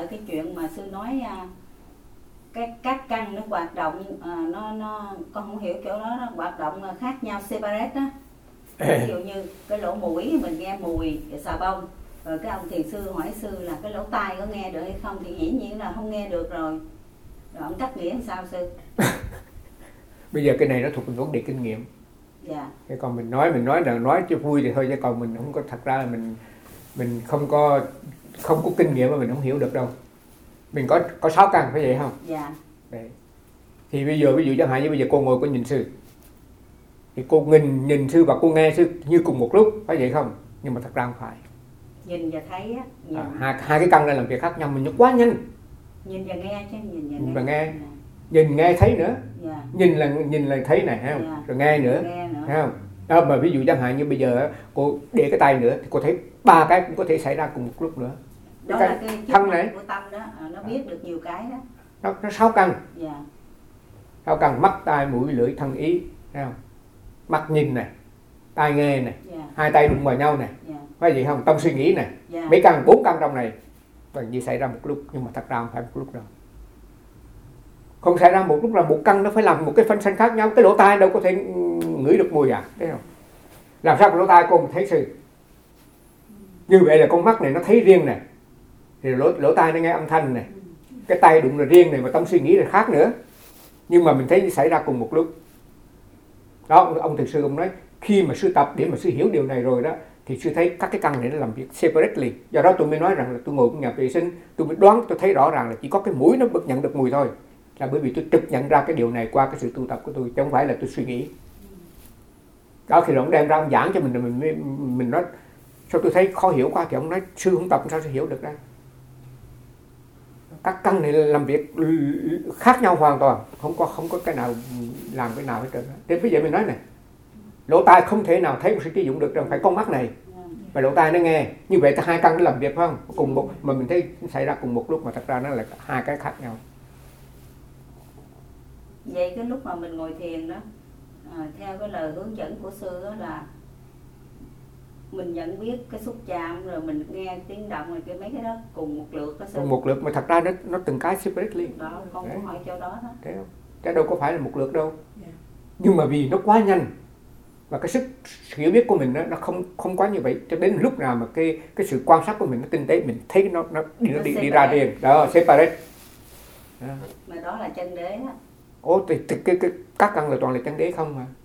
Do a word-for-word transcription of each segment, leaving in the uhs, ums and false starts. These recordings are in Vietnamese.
lại cái chuyện mà sư nói à, cái các căn nó hoạt động à, nó nó con không hiểu kiểu đó, nó hoạt động khác nhau, separate đó. Ví dụ như cái lỗ mũi mình nghe mùi xà bông, rồi cái ông thiền sư hỏi sư là cái lỗ tai có nghe được hay không, thì dĩ nhiên là không nghe được rồi. Rồi ông cắt nghĩa làm sao sư? Bây giờ cái này nó thuộc về vấn đề kinh nghiệm. Dạ. Cái còn mình nói mình nói là nói cho vui thì thôi, chứ còn mình không có, thật ra là mình mình không có không có kinh nghiệm mà mình không hiểu được đâu. Mình có có sáu căn phải vậy không? Dạ. Đấy. Thì bây giờ ví dụ chẳng hạn như bây giờ cô ngồi cô nhìn sư, thì cô nhìn nhìn sư và cô nghe sư như cùng một lúc, phải vậy không? Nhưng mà thật ra không phải. Nhìn và thấy á. Nhìn. À, hai hai cái căn này làm việc khác nhau, mình nó quá nhanh. Nhìn và nghe chứ, nhìn và nghe. Nhìn và nghe. Dạ. Nhìn nghe thấy nữa. Dạ. Nhìn là nhìn là thấy này, thấy không? Dạ. Rồi nghe nữa, nghe nữa. thấy không? Đó, mà ví dụ chẳng hạn như bây giờ cô để cái tay nữa thì cô thấy ba cái cũng có thể xảy ra cùng một lúc nữa. Đó cái là cái thân này của tâm đó, nó biết được nhiều cái đó. Nó nó sáu căn. Dạ. Sáu căn: mắt, tai, mũi, lưỡi, thân, ý, thấy không? Mắt nhìn này, tai nghe này, yeah. hai tay đụng vào nhau này, yeah. phải vậy không? Tâm suy nghĩ này, yeah. mấy căn, bốn căn trong này gần như xảy ra một lúc, nhưng mà thật ra không phải một lúc đâu. Không xảy ra một lúc là một căn nó phải làm một cái phân sanh khác nhau. Cái lỗ tai đâu có thể ngửi được mùi à, thấy không? Làm sao cái lỗ tai cô mà thấy sự? Như vậy là con mắt này nó thấy riêng này, thì lỗ lỗ tai nó nghe âm thanh này, cái tay đụng là riêng này, mà tâm suy nghĩ là khác nữa. Nhưng mà mình thấy xảy ra cùng một lúc. Đó, ông thiền sư ông nói khi mà sư tập để mà sư hiểu điều này rồi đó, thì sư thấy các cái căn này nó làm việc separately. Do đó tôi mới nói rằng là tôi ngồi trong nhà vệ sinh, tôi mới đoán, tôi thấy rõ ràng là chỉ có cái mũi nó bất nhận được mùi thôi. Là bởi vì tôi trực nhận ra cái điều này qua cái sự tu tập của tôi, chứ không phải là tôi suy nghĩ. Đó, khi ông đem ra ông giảng cho mình, mình mình, mình nói sao tôi thấy khó hiểu quá, thì ông nói sư không tập sao sư hiểu được đây. Các căn này làm việc khác nhau hoàn toàn, không có không có cái nào làm cái nào hết trơn. Thế bây giờ mình nói này, lỗ tai không thể nào thấy một sự sử dụng được, phải con mắt này và lỗ tai nó nghe. Như vậy hai căn nó làm việc phải không? Cùng một mà mình thấy xảy ra cùng một lúc, mà thật ra nó là hai cái khác nhau. Vậy cái lúc mà mình ngồi thiền đó, à, theo cái lời hướng dẫn của sư đó là mình nhận biết cái xúc chạm, rồi mình nghe tiếng động, rồi cái mấy cái đó cùng một lượt đó sư. Cùng một lượt, mà thật ra nó nó từng cái separately. Đó, con cũng hỏi chỗ đó đó. Thấy không? Cái đâu có phải là một lượt đâu. Yeah. Nhưng mà vì nó quá nhanh và cái sức hiểu biết của mình đó, nó không không quá như vậy, cho đến lúc nào mà cái cái sự quan sát của mình nó tinh tế, mình thấy nó nó đi nó, nó đi, đi ra riêng. Đó, separate. Đó. Mà đó là chân đế á. Ồ, thì, thì cái, cái các căn là toàn là chân đế không mà.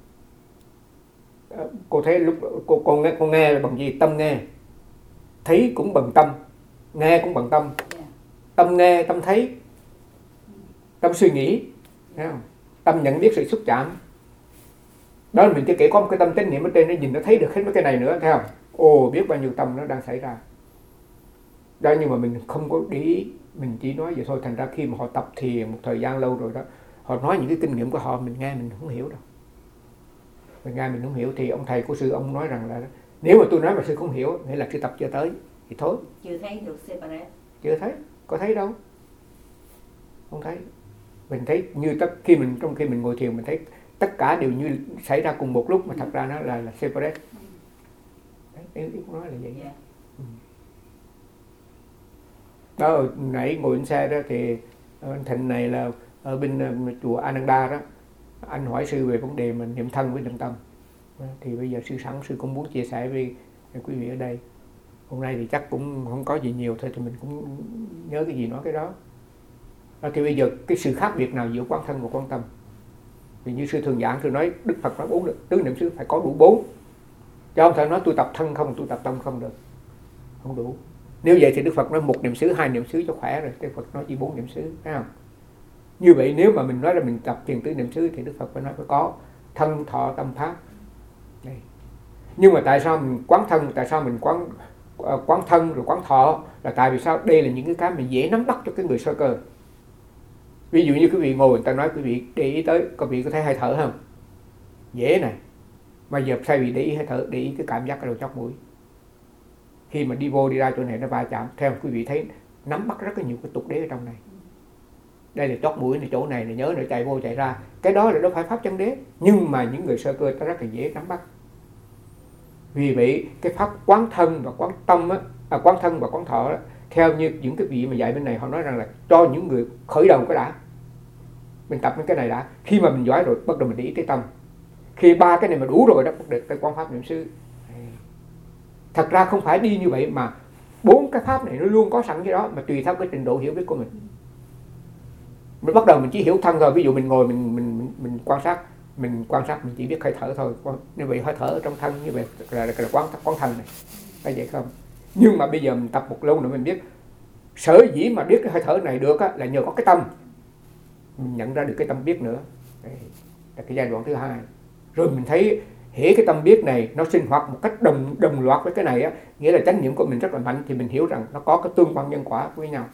Cô thấy lúc cô, cô nghe cô nghe là bằng gì? Tâm nghe, thấy cũng bằng tâm, nghe cũng bằng tâm. Yeah. Tâm nghe, tâm thấy, tâm suy nghĩ, thấy không? Tâm nhận biết sự xúc chạm. Đó là mình chỉ kể có một cái tâm chánh niệm ở trên, nó nhìn nó thấy được hết mấy cái này nữa, thấy không? Ồ, biết bao nhiêu tâm nó đang xảy ra. Đó, nhưng mà mình không có để ý, mình chỉ nói vậy thôi. Thành ra khi mà họ tập thiền một thời gian lâu rồi đó, họ nói những cái kinh nghiệm của họ, mình nghe mình không hiểu đâu. Mình nghe mình không hiểu, thì ông thầy của sư ông nói rằng là nếu mà tôi nói mà sư không hiểu, nghĩa là sư tập chưa tới, thì thôi. Chưa thấy được separate. Chưa thấy, có thấy đâu. Không thấy. Mình thấy như tất khi mình trong khi mình ngồi thiền, mình thấy tất cả đều như xảy ra cùng một lúc, mà thật ra nó là là separate. Đấy, ý cũng nói là vậy. Yeah. Ừ. Đó, nãy ngồi trên xe đó thì anh Thịnh này là ở bên chùa Ananda đó, anh hỏi sư về vấn đề mình niệm thân với niệm tâm. Thì bây giờ sư sẵn, sư cũng muốn chia sẻ với quý vị ở đây. Hôm nay thì chắc cũng không có gì nhiều thôi, thì mình cũng nhớ cái gì nói cái đó. Đó, thì bây giờ cái sự khác biệt nào giữa quán thân và quán tâm? Vì như sư thường giảng, sư nói Đức Phật nói bốn tứ niệm xứ phải có đủ bốn. Chứ không thể nói tôi tập thân không, tôi tập tâm không được. Không đủ. Nếu vậy thì Đức Phật nói một niệm xứ, hai niệm xứ cho khỏe rồi. Đức Phật nói chỉ bốn niệm xứ, thấy không? Như vậy nếu mà mình nói là mình tập thiền tứ niệm xứ thì Đức Phật phải nói phải có thân, thọ, tâm, pháp. Đây. Nhưng mà tại sao mình quán thân, tại sao mình quán uh, quán thân rồi quán thọ, là tại vì sao đây là những cái cái mình dễ nắm bắt cho cái người sơ cơ. Ví dụ như quý vị ngồi, người ta nói quý vị để ý tới, quý vị có thấy hơi thở không? Dễ này. Mà giờ thay vì để ý hơi thở, để ý cái cảm giác ở đầu chóp mũi. Khi mà đi vô đi ra chỗ này nó va chạm, theo quý vị thấy nắm bắt rất là nhiều cái tục đế ở trong này. Đây là chót mũi này, chỗ này này, nhớ nó chạy vô chạy ra. Cái đó là đâu phải pháp chân đế, nhưng mà những người sơ cơ ta rất là dễ nắm bắt. Vì vậy cái pháp quán thân và quán tâm á, à, quán thân và quán thọ đó, theo như những cái vị mà dạy bên này họ nói rằng là cho những người khởi đầu cái đã, mình tập những cái này đã, khi mà mình giỏi rồi bắt đầu mình để ý tới tâm, khi ba cái này mà đủ rồi đó bắt đầu tới quán pháp niệm xứ. Thật ra không phải đi như vậy mà bốn cái pháp này nó luôn có sẵn cái đó, mà tùy theo cái trình độ hiểu biết của mình. Mình bắt đầu mình chỉ hiểu thân thôi, ví dụ mình ngồi mình mình mình, mình quan sát, mình quan sát mình chỉ biết hơi thở thôi, như vậy hơi thở ở trong thân như vậy là, là, là quán quán thân này, phải vậy không? Nhưng mà bây giờ mình tập một lâu nữa mình biết sở dĩ mà biết cái hơi thở này được á, là nhờ có cái tâm, mình nhận ra được cái tâm biết nữa. Đây là cái giai đoạn thứ hai. Rồi mình thấy hễ cái tâm biết này nó sinh hoạt một cách đồng đồng loạt với cái này á, nghĩa là chánh niệm của mình rất là mạnh, thì mình hiểu rằng nó có cái tương quan nhân quả với nhau.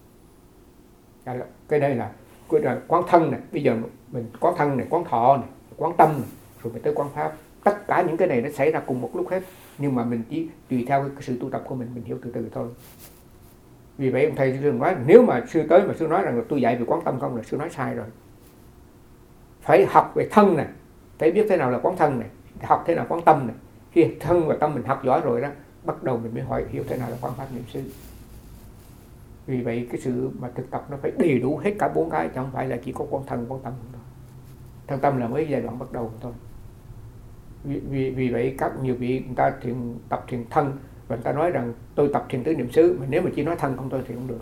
Cái đây là cái là quán thân này, bây giờ mình quán thân này, quán thọ này, quán tâm này, rồi mình tới quán pháp. Tất cả những cái này nó xảy ra cùng một lúc hết, nhưng mà mình chỉ tùy theo cái sự tu tập của mình, mình hiểu từ từ thôi. Vì vậy ông thầy sư nói nếu mà sư tới mà sư nói rằng là tôi dạy về quán tâm không là sư nói sai rồi. Phải học về thân này, phải biết thế nào là quán thân này, học thế nào quán tâm này. Khi thân và tâm mình học giỏi rồi đó, bắt đầu mình mới hỏi hiểu thế nào là quán pháp niệm xứ. Vì vậy cái sự mà thực tập nó phải đầy đủ hết cả bốn cái, chứ không phải là chỉ có quán thân, quán tâm thôi. Thân tâm là mới giai đoạn bắt đầu thôi. Vì, vì, vì vậy các nhiều vị người ta thiền, tập thiền thân và người ta nói rằng tôi tập thiền tứ niệm xứ, mà nếu mà chỉ nói thân không tôi thì không được.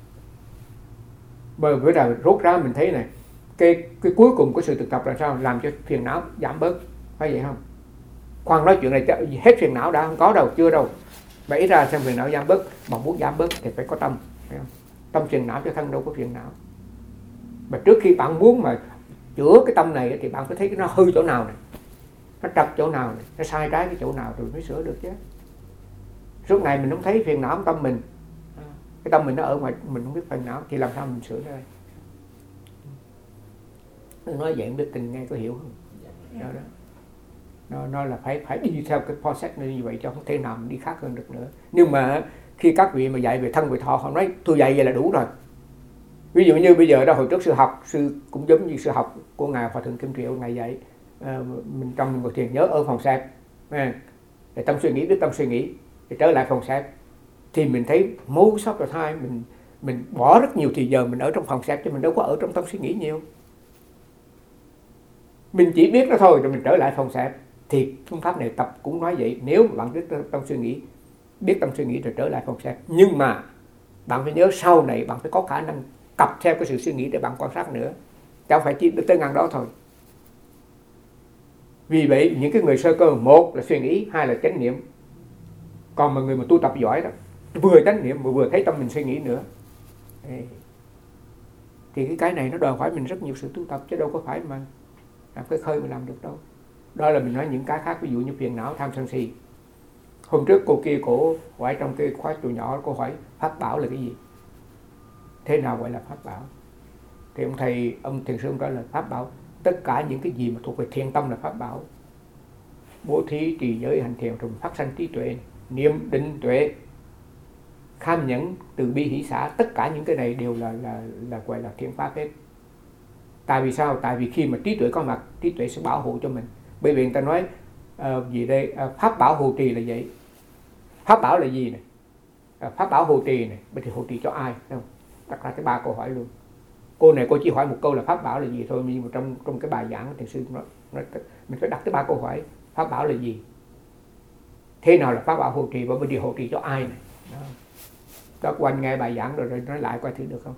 Bởi vì là rốt ra mình thấy này, cái, cái cuối cùng của sự thực tập là sao? Làm cho phiền não giảm bớt, phải vậy không? Khoan nói chuyện này hết phiền não đã, không có đâu, chưa đâu. Bẫy ra xem phiền não giảm bớt, mà muốn giảm bớt thì phải có tâm, phải không? Tâm phiền não cho thân đâu có phiền não. Mà trước khi bạn muốn mà chữa cái tâm này thì bạn phải thấy nó hư chỗ nào này, nó trật chỗ nào này, nó sai trái cái chỗ nào rồi mới sửa được chứ. Suốt ngày mình không thấy phiền não của tâm mình, cái tâm mình nó ở ngoài mình không biết phiền não thì làm sao mình sửa đây? Nói vậy không biết tình nghe có hiểu không? Đó đó. Nó, nó là phải phải đi theo cái process như vậy, cho không thể nào mình đi khác hơn được nữa. Nhưng mà khi các vị mà dạy về thân về thọ, họ nói tôi dạy vậy là đủ rồi. Ví dụ như bây giờ đó, hồi trước sư học, sư cũng giống như sư học của ngài Hòa thượng Kim Triệu, ngài dạy à, mình trong một thiền nhớ ở phòng xếp, à, để tâm suy nghĩ biết tâm suy nghĩ, để trở lại phòng xếp thì mình thấy mâu sóc rồi thai mình mình bỏ rất nhiều thời giờ mình ở trong phòng xếp, chứ mình đâu có ở trong tâm suy nghĩ nhiều. Mình chỉ biết nó thôi rồi mình trở lại phòng xếp. Thì phương pháp này tập cũng nói vậy, nếu mà bạn biết tâm suy nghĩ, biết tâm suy nghĩ rồi trở lại phòng xếp, nhưng mà bạn phải nhớ sau này bạn phải có khả năng cặp theo cái sự suy nghĩ để bạn quan sát nữa, chứ không phải chỉ tới ngăn đó thôi. Vì vậy những cái người sơ cơ, một là suy nghĩ, hai là chánh niệm. Còn mà người mà tu tập giỏi đó, vừa chánh niệm mà vừa thấy tâm mình suy nghĩ nữa, thì cái cái này nó đòi hỏi mình rất nhiều sự tu tập, chứ đâu có phải mà làm cái khơi mà làm được đâu. Đó là mình nói những cái khác, ví dụ như phiền não, tham sân si. Hôm trước cô kia cổ hỏi trong cái khóa tụi nhỏ, cô hỏi pháp bảo là cái gì, thế nào gọi là pháp bảo? Thì ông thầy, ông thiền sư ông trả lời pháp bảo tất cả những cái gì mà thuộc về thiền tâm là pháp bảo. Bố thí, trì giới, hành thiền, rồi phát sanh trí tuệ, niệm định tuệ, kham nhẫn, từ bi hỷ xả, tất cả những cái này đều là là là gọi là thiện pháp hết. Tại vì sao? Tại vì khi mà trí tuệ có mặt, trí tuệ sẽ bảo hộ cho mình. Bởi vì người ta nói uh, gì đây, uh, pháp bảo hộ trì là vậy. Pháp bảo là gì này? Uh, pháp bảo hộ trì này, vậy thì hộ trì cho ai? Không? Đặt ra cái ba câu hỏi luôn. Cô này cô chỉ hỏi một câu là pháp bảo là gì thôi, nhưng mà trong trong cái bài giảng của thiền sư nói, nói mình phải đặt cái ba câu hỏi. Pháp bảo là gì? Thế nào là pháp bảo hộ trì, và bây giờ hộ trì cho ai này? Đó. Các quanh nghe bài giảng rồi, rồi nói lại coi thử được không?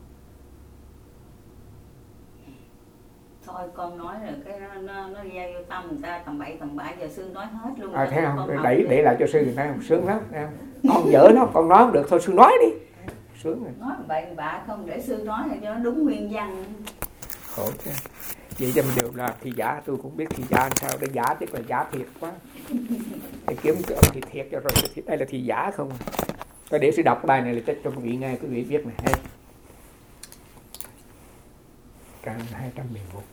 Thôi con nói rồi cái nó nó, nó gieo vô tâm người ta tầm bậy tầm bạ, giờ sư nói hết luôn. À, thấy không? Đẩy để lại cho sư người ta không sướng lắm. Con dở lắm, con nói không được thôi sư nói đi. Sướng rồi. Nói bậy bạ không, để sư nói cho nó đúng nguyên văn. Khổ chứ. Vậy cho mình được là thì giả, tôi cũng biết thì giả làm sao, để giả tức là giả thiệt quá. Để kiếm cái ông thì thiệt cho rồi, đây là thì giả không. Tôi để sư đọc cái bài này là cho quý vị nghe, quý vị biết này hết. Trang hai trăm mười một.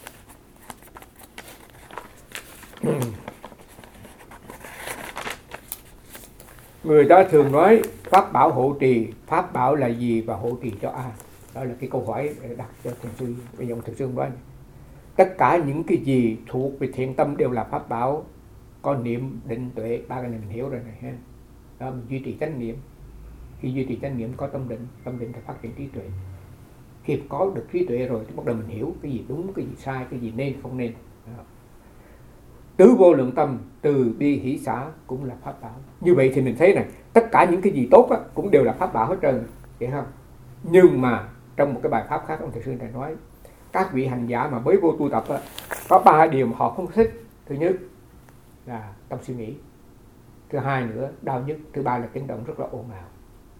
Người ta thường nói pháp bảo hộ trì, pháp bảo là gì và hộ trì cho ai? Đó là cái câu hỏi để đặt cho thiền sư. Bây giờ thiền sư nói tất cả những cái gì thuộc về thiện tâm đều là pháp bảo. Có niệm, định, tuệ, ba cái này mình hiểu rồi này ha. Đó, mình duy trì chánh niệm. Khi Khi duy trì chánh niệm có tâm định, tâm định thì phát triển trí tuệ. Khi có được trí tuệ rồi thì bắt đầu mình hiểu cái gì đúng, cái gì sai, cái gì nên, không nên. Đó. Tứ vô lượng tâm, từ bi hỷ xả cũng là pháp bảo. Như vậy thì mình thấy này, tất cả những cái gì tốt á, cũng đều là pháp bảo hết trơn, hiểu không? Nhưng mà trong một cái bài pháp khác ông thầy sư này nói, các vị hành giả mà mới vô tu tập á, có ba điều mà họ không thích. Thứ nhất là tâm suy nghĩ, thứ hai nữa đau nhức, thứ ba là tiếng động rất là ồn ào.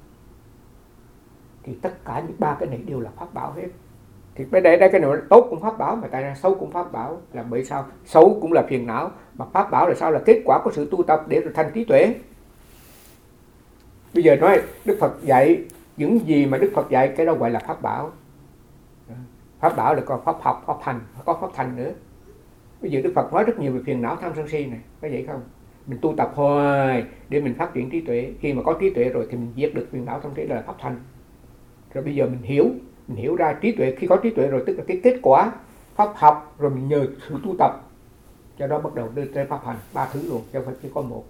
Thì tất cả những ba cái này đều là pháp bảo hết. Thì bây đây đây cái nào tốt cũng pháp bảo, mà tại ra xấu cũng pháp bảo. Là bởi sao? Xấu cũng là phiền não, mà pháp bảo là sao? Là kết quả của sự tu tập để rồi thành trí tuệ. Bây giờ nói Đức Phật dạy những gì mà Đức Phật dạy, cái đó gọi là pháp bảo. Pháp bảo là có pháp học, pháp hành, có pháp thành nữa. Bây giờ Đức Phật nói rất nhiều về phiền não tham sân si này, có vậy không? Mình tu tập hoài để mình phát triển trí tuệ. Khi mà có trí tuệ rồi thì mình diệt được phiền não tham sân si, là pháp thành. Rồi bây giờ mình hiểu, mình hiểu ra trí tuệ. Khi có trí tuệ rồi tức là cái kết quả pháp học, rồi mình nhờ sự tu tập, cho đó bắt đầu đưa tới pháp hành. Ba thứ luôn, chứ không phải chỉ có một.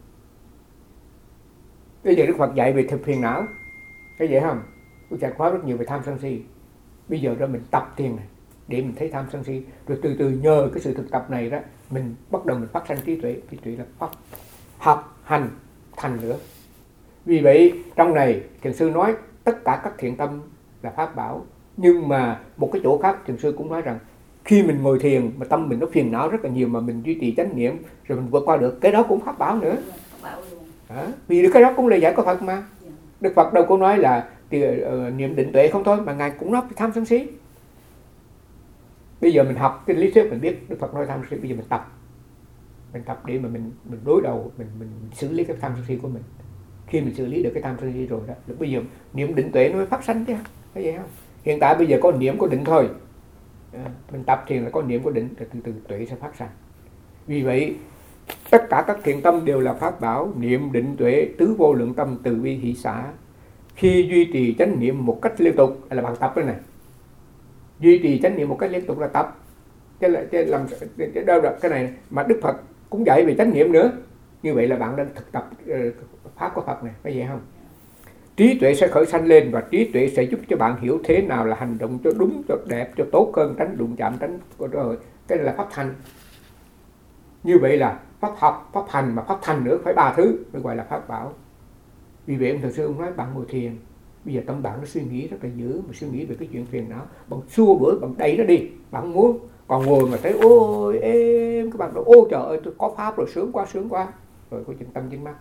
Bây giờ Đức Phật dạy về thực phiền não, cái vậy không? Đức Phật nói rất nhiều về tham sân si. Bây giờ rồi mình tập thiền này để mình thấy tham sân si, rồi từ từ nhờ cái sự thực tập này đó, mình bắt đầu mình phát sanh trí tuệ. Trí tuệ là pháp học hành thành nữa. Vì vậy trong này thiền sư nói tất cả các thiện tâm là pháp bảo. Nhưng mà một cái chỗ khác thiền sư cũng nói rằng khi mình ngồi thiền mà tâm mình nó phiền não rất là nhiều, mà mình duy trì chánh niệm rồi mình vượt qua được, cái đó cũng pháp bảo nữa. À, vì cái đó cũng là giải của Phật mà. Đức Phật đâu có nói là thì, uh, niệm định tuệ không thôi, mà Ngài cũng nói tham sân si. Bây giờ mình học cái lý thuyết mình biết Đức Phật nói tham sân si, bây giờ mình tập. Mình tập để mà mình mình đối đầu, mình mình xử lý cái tham sân si của mình. Khi mình xử lý được cái tham sân si rồi đó, lúc bây giờ niệm định tuệ nó mới phát sanh chứ, thấy vậy không? Hiện tại bây giờ có niệm có định thôi. À, mình tập thiền là có niệm có định, rồi từ từ tuệ sẽ phát sanh. Vì vậy tất cả các thiện tâm đều là pháp bảo. Niệm định tuệ, tứ vô lượng tâm, từ bi hỷ xả. Khi duy trì chánh niệm một cách liên tục là bạn tập cái này. Duy trì chánh niệm một cách liên tục là tập. Chứ là chứ làm chứ đâu được cái này mà Đức Phật cũng dạy về chánh niệm nữa. Như vậy là bạn đang thực tập uh, pháp của Phật này, phải vậy không? Trí tuệ sẽ khởi sanh lên, và trí tuệ sẽ giúp cho bạn hiểu thế nào là hành động cho đúng, cho đẹp, cho tốt hơn, tránh đụng chạm, tránh rồi. Cái này là pháp thành. Như vậy là pháp học, pháp hành mà pháp thành nữa, phải ba thứ mới gọi là pháp bảo. Vì vậy ông thầy sư ông nói bạn ngồi thiền, bây giờ tâm bạn nó suy nghĩ rất là dữ, mà suy nghĩ về cái chuyện phiền não, bạn xua đuổi, bạn đẩy nó đi, bạn không muốn. Còn ngồi mà thấy ôi êm, các bạn nói ôi trời ơi tôi có pháp rồi, sướng quá sướng quá, rồi có chừng tâm chính mắt.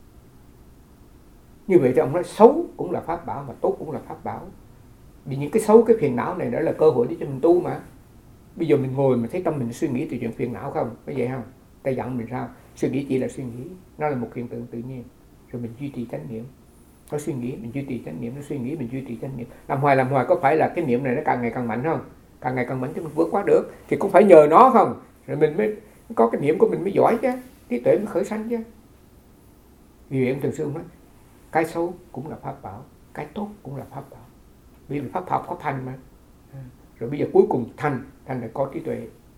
Như vậy thì ông nói xấu cũng là pháp bảo, mà tốt cũng là pháp bảo. Vì những cái xấu, cái phiền não này đó là cơ hội để cho mình tu mà. Bây giờ mình ngồi mình thấy tâm mình suy nghĩ từ chuyện phiền não không, phải vậy không? Ta dặn mình sao? Suy nghĩ chỉ là suy nghĩ, nó là một hiện tượng tự nhiên. Rồi mình duy trì chánh niệm. Nó suy nghĩ, mình duy trì chánh niệm, nó suy nghĩ, mình duy trì chánh niệm. Làm hoài làm hoài có phải là cái niệm này nó càng ngày càng mạnh không? Càng ngày càng mạnh chứ mình vượt qua được. Thì cũng phải nhờ nó không? Rồi mình mới có cái niệm của mình mới giỏi chứ. Trí tuệ mới khởi sanh chứ. Vì vậy ông thường xuyên nói, cái xấu cũng là pháp bảo, cái tốt cũng là pháp bảo. Vì pháp học, pháp hành mà. Rồi bây giờ cuối cùng thành, thành là có trí tuệ.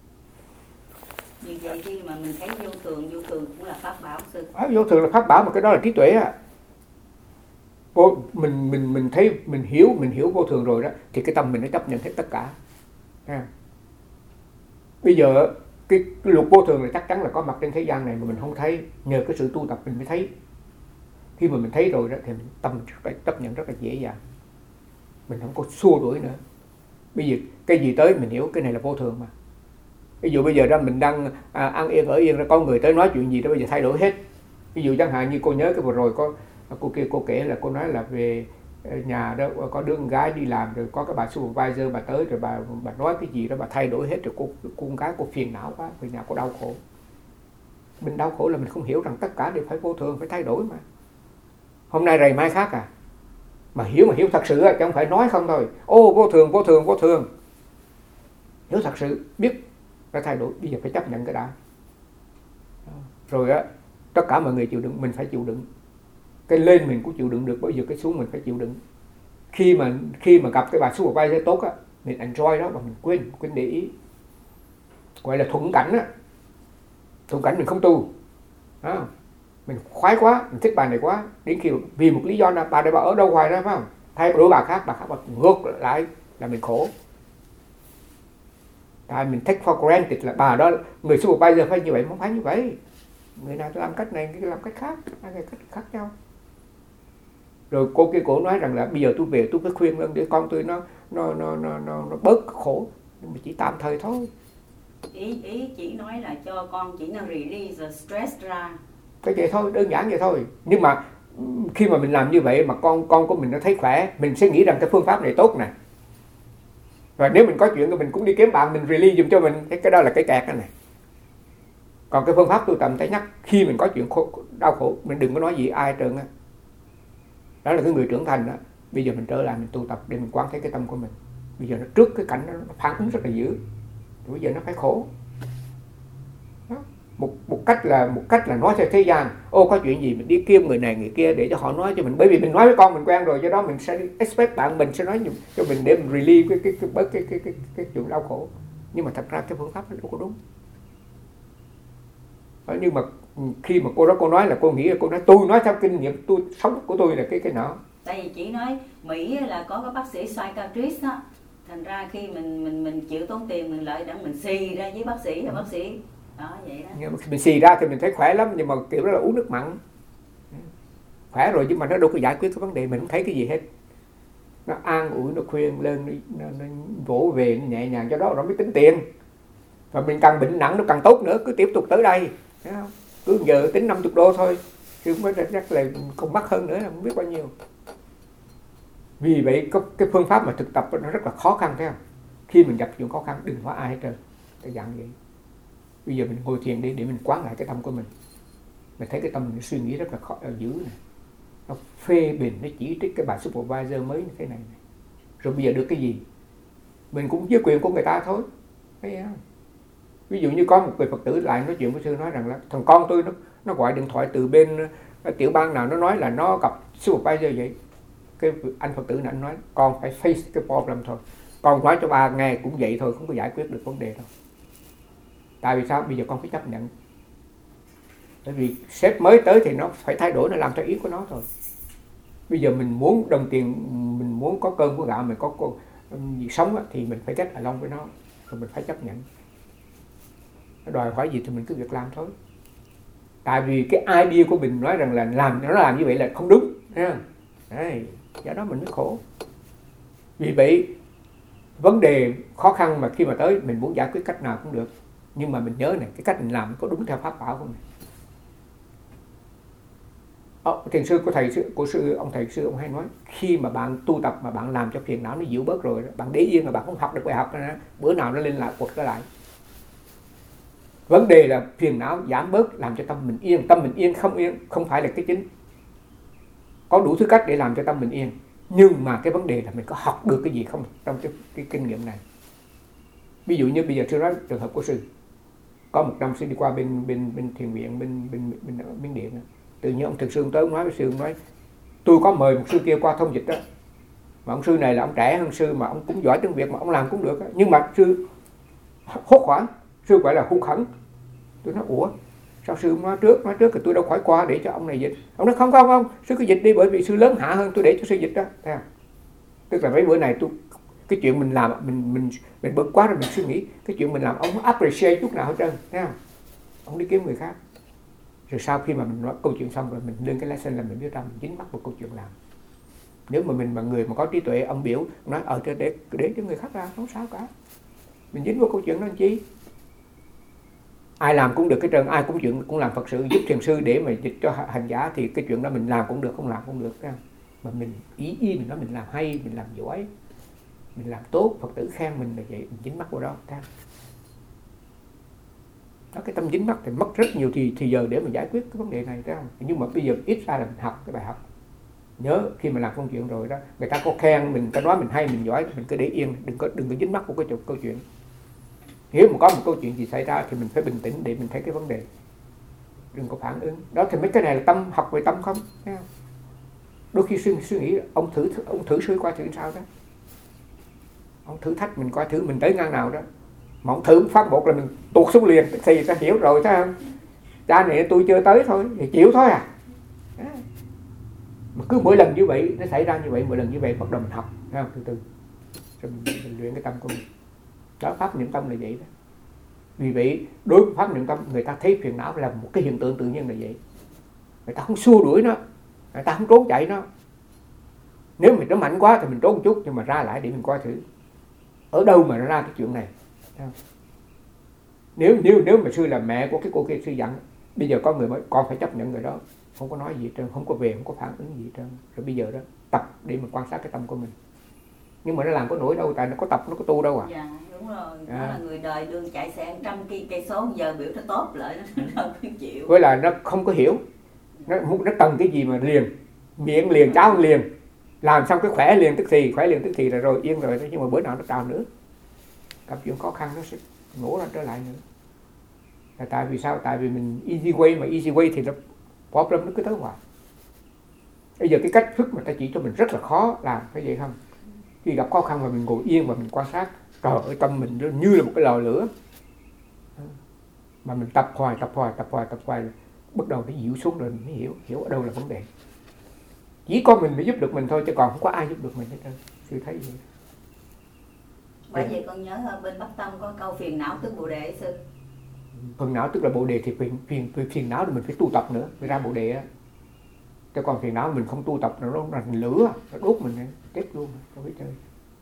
Vì vậy khi mà mình thấy vô thường, vô thường cũng là pháp bảo sư. À, vô thường là pháp bảo, mà cái đó là trí tuệ á. Vô, mình mình mình thấy mình hiểu mình hiểu vô thường rồi đó, thì cái tâm mình nó chấp nhận hết tất cả. À. Bây giờ cái, cái luật vô thường này chắc chắn là có mặt trên thế gian này mà mình không thấy, nhờ cái sự tu tập mình mới thấy. Khi mà mình thấy rồi đó thì mình, tâm mình chấp nhận rất là dễ dàng, mình không có xua đuổi nữa. Bây giờ cái gì tới mình hiểu cái này là vô thường mà. Ví dụ bây giờ đó mình đang à, ăn yên ở yên, có người tới nói chuyện gì đó bây giờ thay đổi hết. Ví dụ chẳng hạn như cô nhớ cái vừa rồi có cô kia cô kể là cô nói là về nhà đó có đứa con gái đi làm, rồi có cái bà supervisor bà tới, rồi bà bà nói cái gì đó bà thay đổi hết, rồi cô con gái cô phiền não quá, vì nhà cô đau khổ. Mình đau khổ là mình không hiểu rằng tất cả đều phải vô thường, phải thay đổi mà. Hôm nay rày mai khác à. Mà hiểu mà hiểu thật sự chứ không phải nói không thôi. Ô vô thường, vô thường, vô thường. Hiểu thật sự, biết phải thay đổi, bây giờ phải chấp nhận cái đã. Rồi á, tất cả mọi người chịu đựng, mình phải chịu đựng. Cái lên mình cũng chịu đựng được, bây giờ cái xuống mình phải chịu đựng. Khi mà khi mà gặp cái bà supervisor tốt á, mình enjoy đó mà mình quên, quên để ý. Gọi là thuận cảnh á. Thuận cảnh mình không tu. Đó. mình khoái quá, mình thích bà này quá, đến khi vì một lý do nào bà này bà ở đâu hoài đó phải không, thay đổi bà khác, bà khác bà ngược lại là mình khổ. Tại mình take for granted là bà đó người supervisor phải như vậy, không phải như vậy. Người nào làm cách này, người làm cách khác, hai người cách khác nhau. Rồi cô kia cổ nói rằng là bây giờ tôi về tôi phải khuyên lên để con tôi nó nó nó nó nó, nó bớt khổ, nhưng mà chỉ tạm thời thôi. Ý ý chỉ nói là cho con chỉ nó release the stress ra. Cái vậy thôi, đơn giản vậy thôi. Nhưng mà khi mà mình làm như vậy mà con con của mình nó thấy khỏe, mình sẽ nghĩ rằng cái phương pháp này tốt nè. Và nếu mình có chuyện thì mình cũng đi kiếm bạn mình release dùm cho mình, cái cái đó là cái kẹt này này. Còn cái phương pháp tu tập thấy nhắc khi mình có chuyện khổ, đau khổ mình đừng có nói gì ai trơn á. Đó là cái người trưởng thành đó. Bây giờ mình trở lại mình tu tập để mình quán thấy cái tâm của mình. Bây giờ nó trước cái cảnh đó, nó phản ứng rất là dữ. Thì bây giờ nó phải khổ. Đó. Một một cách là một cách là nói cho thế gian, ô có chuyện gì mình đi kiếm người này người kia để cho họ nói cho mình, bởi vì mình nói với con mình quen rồi, do đó mình sẽ expect bạn mình sẽ nói cho mình để mình relieve cái cái cái bớt cái cái cái cái chuyện đau khổ. Nhưng mà thật ra cái phương pháp nó đâu có đúng. Đó, nhưng mà khi mà cô đó cô nói là cô nghĩ là cô nói tôi nói theo kinh nghiệm tôi sống của tôi là cái cái nọ. Tại vì chị nói Mỹ là có cái bác sĩ psychiatrist đó, thành ra khi mình mình mình chịu tốn tiền mình lợi để mình xì ra với bác sĩ là bác sĩ đó vậy đó. Nhưng mà mình xì ra thì mình thấy khỏe lắm, nhưng mà kiểu đó là uống nước mặn. Khỏe rồi nhưng mà nó đâu có giải quyết cái vấn đề, mình không thấy cái gì hết. Nó an ủi, nó khuyên lên, nó, nó vỗ về, nó nhẹ nhàng, cho đó nó mới tính tiền. Và mình càng bệnh nặng nó càng tốt nữa, cứ tiếp tục tới đây. Thấy không? Cứ giờ tính năm mươi đô thôi, chứ mới chắc là còn mắc hơn nữa là không biết bao nhiêu. Vì vậy có cái phương pháp mà thực tập nó rất là khó khăn, thấy không? Khi mình gặp chuyện khó khăn đừng hỏi ai hết trơn, cái dạng vậy. Bây giờ mình ngồi thiền đi để mình quán lại cái tâm của mình. Mình thấy cái tâm mình suy nghĩ rất là khó dữ này. Nó phê bình, nó chỉ trích cái bà supervisor mới như thế này, này. Rồi bây giờ được cái gì? Mình cũng dưới quyền của người ta thôi. Thấy không? Ví dụ như có một người Phật tử lại nói chuyện với sư nói rằng là thằng con tôi nó nó gọi điện thoại từ bên uh, tiểu bang nào, nó nói là nó gặp supervisor vậy. Cái anh Phật tử này anh nói con phải face cái problem thôi. Con nói cho ba nghe cũng vậy thôi, không có giải quyết được vấn đề đâu. Tại vì sao? Bây giờ con phải chấp nhận. Bởi vì sếp mới tới thì nó phải thay đổi, nó làm theo ý của nó thôi. Bây giờ mình muốn đồng tiền, mình muốn có cơm có gạo, mình có con gì sống á, thì mình phải get along với nó, rồi mình phải chấp nhận. Nó đòi hỏi gì thì mình cứ việc làm thôi. Tại vì cái idea của mình nói rằng là làm nó làm như vậy là không đúng, thấy không? Đấy, do đó mình mới khổ. Vì vậy vấn đề khó khăn mà khi mà tới mình muốn giải quyết cách nào cũng được, nhưng mà mình nhớ này, cái cách mình làm có đúng theo pháp bảo không? Ờ, thiền sư của thầy của sư ông thầy sư ông hay nói khi mà bạn tu tập mà bạn làm cho phiền não nó dịu bớt rồi, bạn để yên là bạn không học được bài học nữa, bữa nào nó lên lại quật trở lại. Vấn đề là phiền não giảm bớt làm cho tâm mình yên. Tâm mình yên không yên không phải là cái chính. Có đủ thứ cách để làm cho tâm mình yên, nhưng mà cái vấn đề là mình có học được cái gì không trong cái, cái kinh nghiệm này. Ví dụ như bây giờ sư nói trường hợp của sư, có một năm sư đi qua bên bên bên thiền viện bên bên bên ở Miến Điện, tự nhiên ông thực sư ông tới ông nói với sư, ông nói tôi có mời một sư kia qua thông dịch đó, mà ông sư này là ông trẻ hơn sư mà ông cũng giỏi tiếng Việt mà ông làm cũng được đó. Nhưng mà sư hốt hoảng, sư gọi là hung khẩn. Tôi nói ủa sao sư nói trước nói trước thì tôi đâu khỏi qua để cho ông này dịch. Ông nói không không không sư cứ dịch đi, bởi vì sư lớn hạ hơn tôi để cho sư dịch đó. Thấy không? Tức là mấy bữa này tôi cái chuyện mình làm mình mình mình bực quá rồi mình suy nghĩ cái chuyện mình làm ông không appreciate chút nào hết trơn, thấy không? Ông đi kiếm người khác. Rồi sau khi mà mình nói câu chuyện xong rồi mình lên cái lesson là mình biết rằng mình dính mắc một câu chuyện làm. Nếu mà mình mà người mà có trí tuệ, ông biểu nói ở để để để cho người khác làm không sao cả. Mình dính vào câu chuyện đó làm chi? Ai làm cũng được cái trơn, ai cũng chuyện cũng làm Phật sự giúp thiền sư để mà dịch cho hành giả thì cái chuyện đó mình làm cũng được, không làm cũng được, thấy không? Mà mình ý ý mình nói mình làm hay, mình làm giỏi, mình làm tốt, Phật tử khen mình là vậy, mình dính mắc vào đó, thấy không? Đó, cái tâm dính mắc thì mất rất nhiều thì thì giờ để mà giải quyết cái vấn đề này, thấy không? Nhưng mà bây giờ ít ra là mình học cái bài học. Nhớ khi mà làm công chuyện rồi đó, người ta có khen mình, ta nói mình hay, mình giỏi, mình cứ để yên, đừng có đừng có dính mắc vào cái câu chuyện. Nếu mà có một câu chuyện gì xảy ra thì mình phải bình tĩnh để mình thấy cái vấn đề, đừng có phản ứng. Đó thì mấy cái này là tâm, học về tâm không, thấy không? Đôi khi suy, suy nghĩ ông thử ông thử suy qua thử sao đó, ông thử thách mình coi thử mình tới ngang nào đó, mà ông thử phát một là mình tuột xuống liền thì ta hiểu rồi, thấy không? cha này tôi chưa tới thôi thì chịu thôi à. Đó. Mà cứ mỗi lần như vậy nó xảy ra như vậy, mỗi lần như vậy bắt đầu mình học, thấy không? Từ từ rồi mình, mình luyện cái tâm của mình. Đó, pháp niệm tâm là vậy đó. Vì vậy đối với pháp niệm tâm, người ta thấy phiền não là một cái hiện tượng tự nhiên là vậy. Người ta không xua đuổi nó, người ta không trốn chạy nó. Nếu mình nó mạnh quá thì mình trốn một chút, nhưng mà ra lại để mình coi thử ở đâu mà nó ra cái chuyện này. Nếu nếu nếu mà sư là mẹ của cái cô kia, sư dặn bây giờ có người mới, con phải chấp nhận người đó, không có nói gì hết trơn, không có về, không có phản ứng gì hết trơn. Rồi bây giờ đó tập để mình quan sát cái tâm của mình. Nhưng mà nó làm có nổi đâu, tại nó có tập, nó có tu đâu à. Dạ đúng rồi, nó à. là người đời đương chạy xe trăm cây số giờ biểu nó tốt lại nó đâu có chịu. Với là nó không có hiểu, nó nó cần cái gì mà liền, miệng liền, cháo liền, làm xong cái khỏe liền tức thì, khỏe liền tức thì là rồi yên rồi. Nhưng mà bữa nào nó trào nữa, gặp chuyện khó khăn nó sẽ nổ ra trở lại nữa. Là tại vì sao? Tại vì mình easy way, mà easy way thì nó problem nó cứ tới hoài. Bây giờ cái cách thức mà ta chỉ cho mình rất là khó làm, phải vậy không? Khi gặp khó khăn mà mình ngồi yên và mình quan sát, trời ơi tâm mình nó như là một cái lò lửa. Mà mình tập hoài, tập hoài, tập hoài, tập hoài, bắt đầu nó dịu xuống rồi mình mới hiểu, hiểu ở đâu là vấn đề. Chỉ có mình mới giúp được mình thôi, chứ còn không có ai giúp được mình hết trơn. Sư thấy vậy. Bởi vậy con nhớ ở bên Bắc Tông có câu phiền não tức bồ đề sư. Phiền não tức là bồ đề thì phiền, phiền, phiền, phiền não thì mình phải tu tập nữa mới ra bồ đề á. Chứ còn phiền não mình không tu tập nó nó thành lửa, nó đốt mình chết luôn, không biết chơi.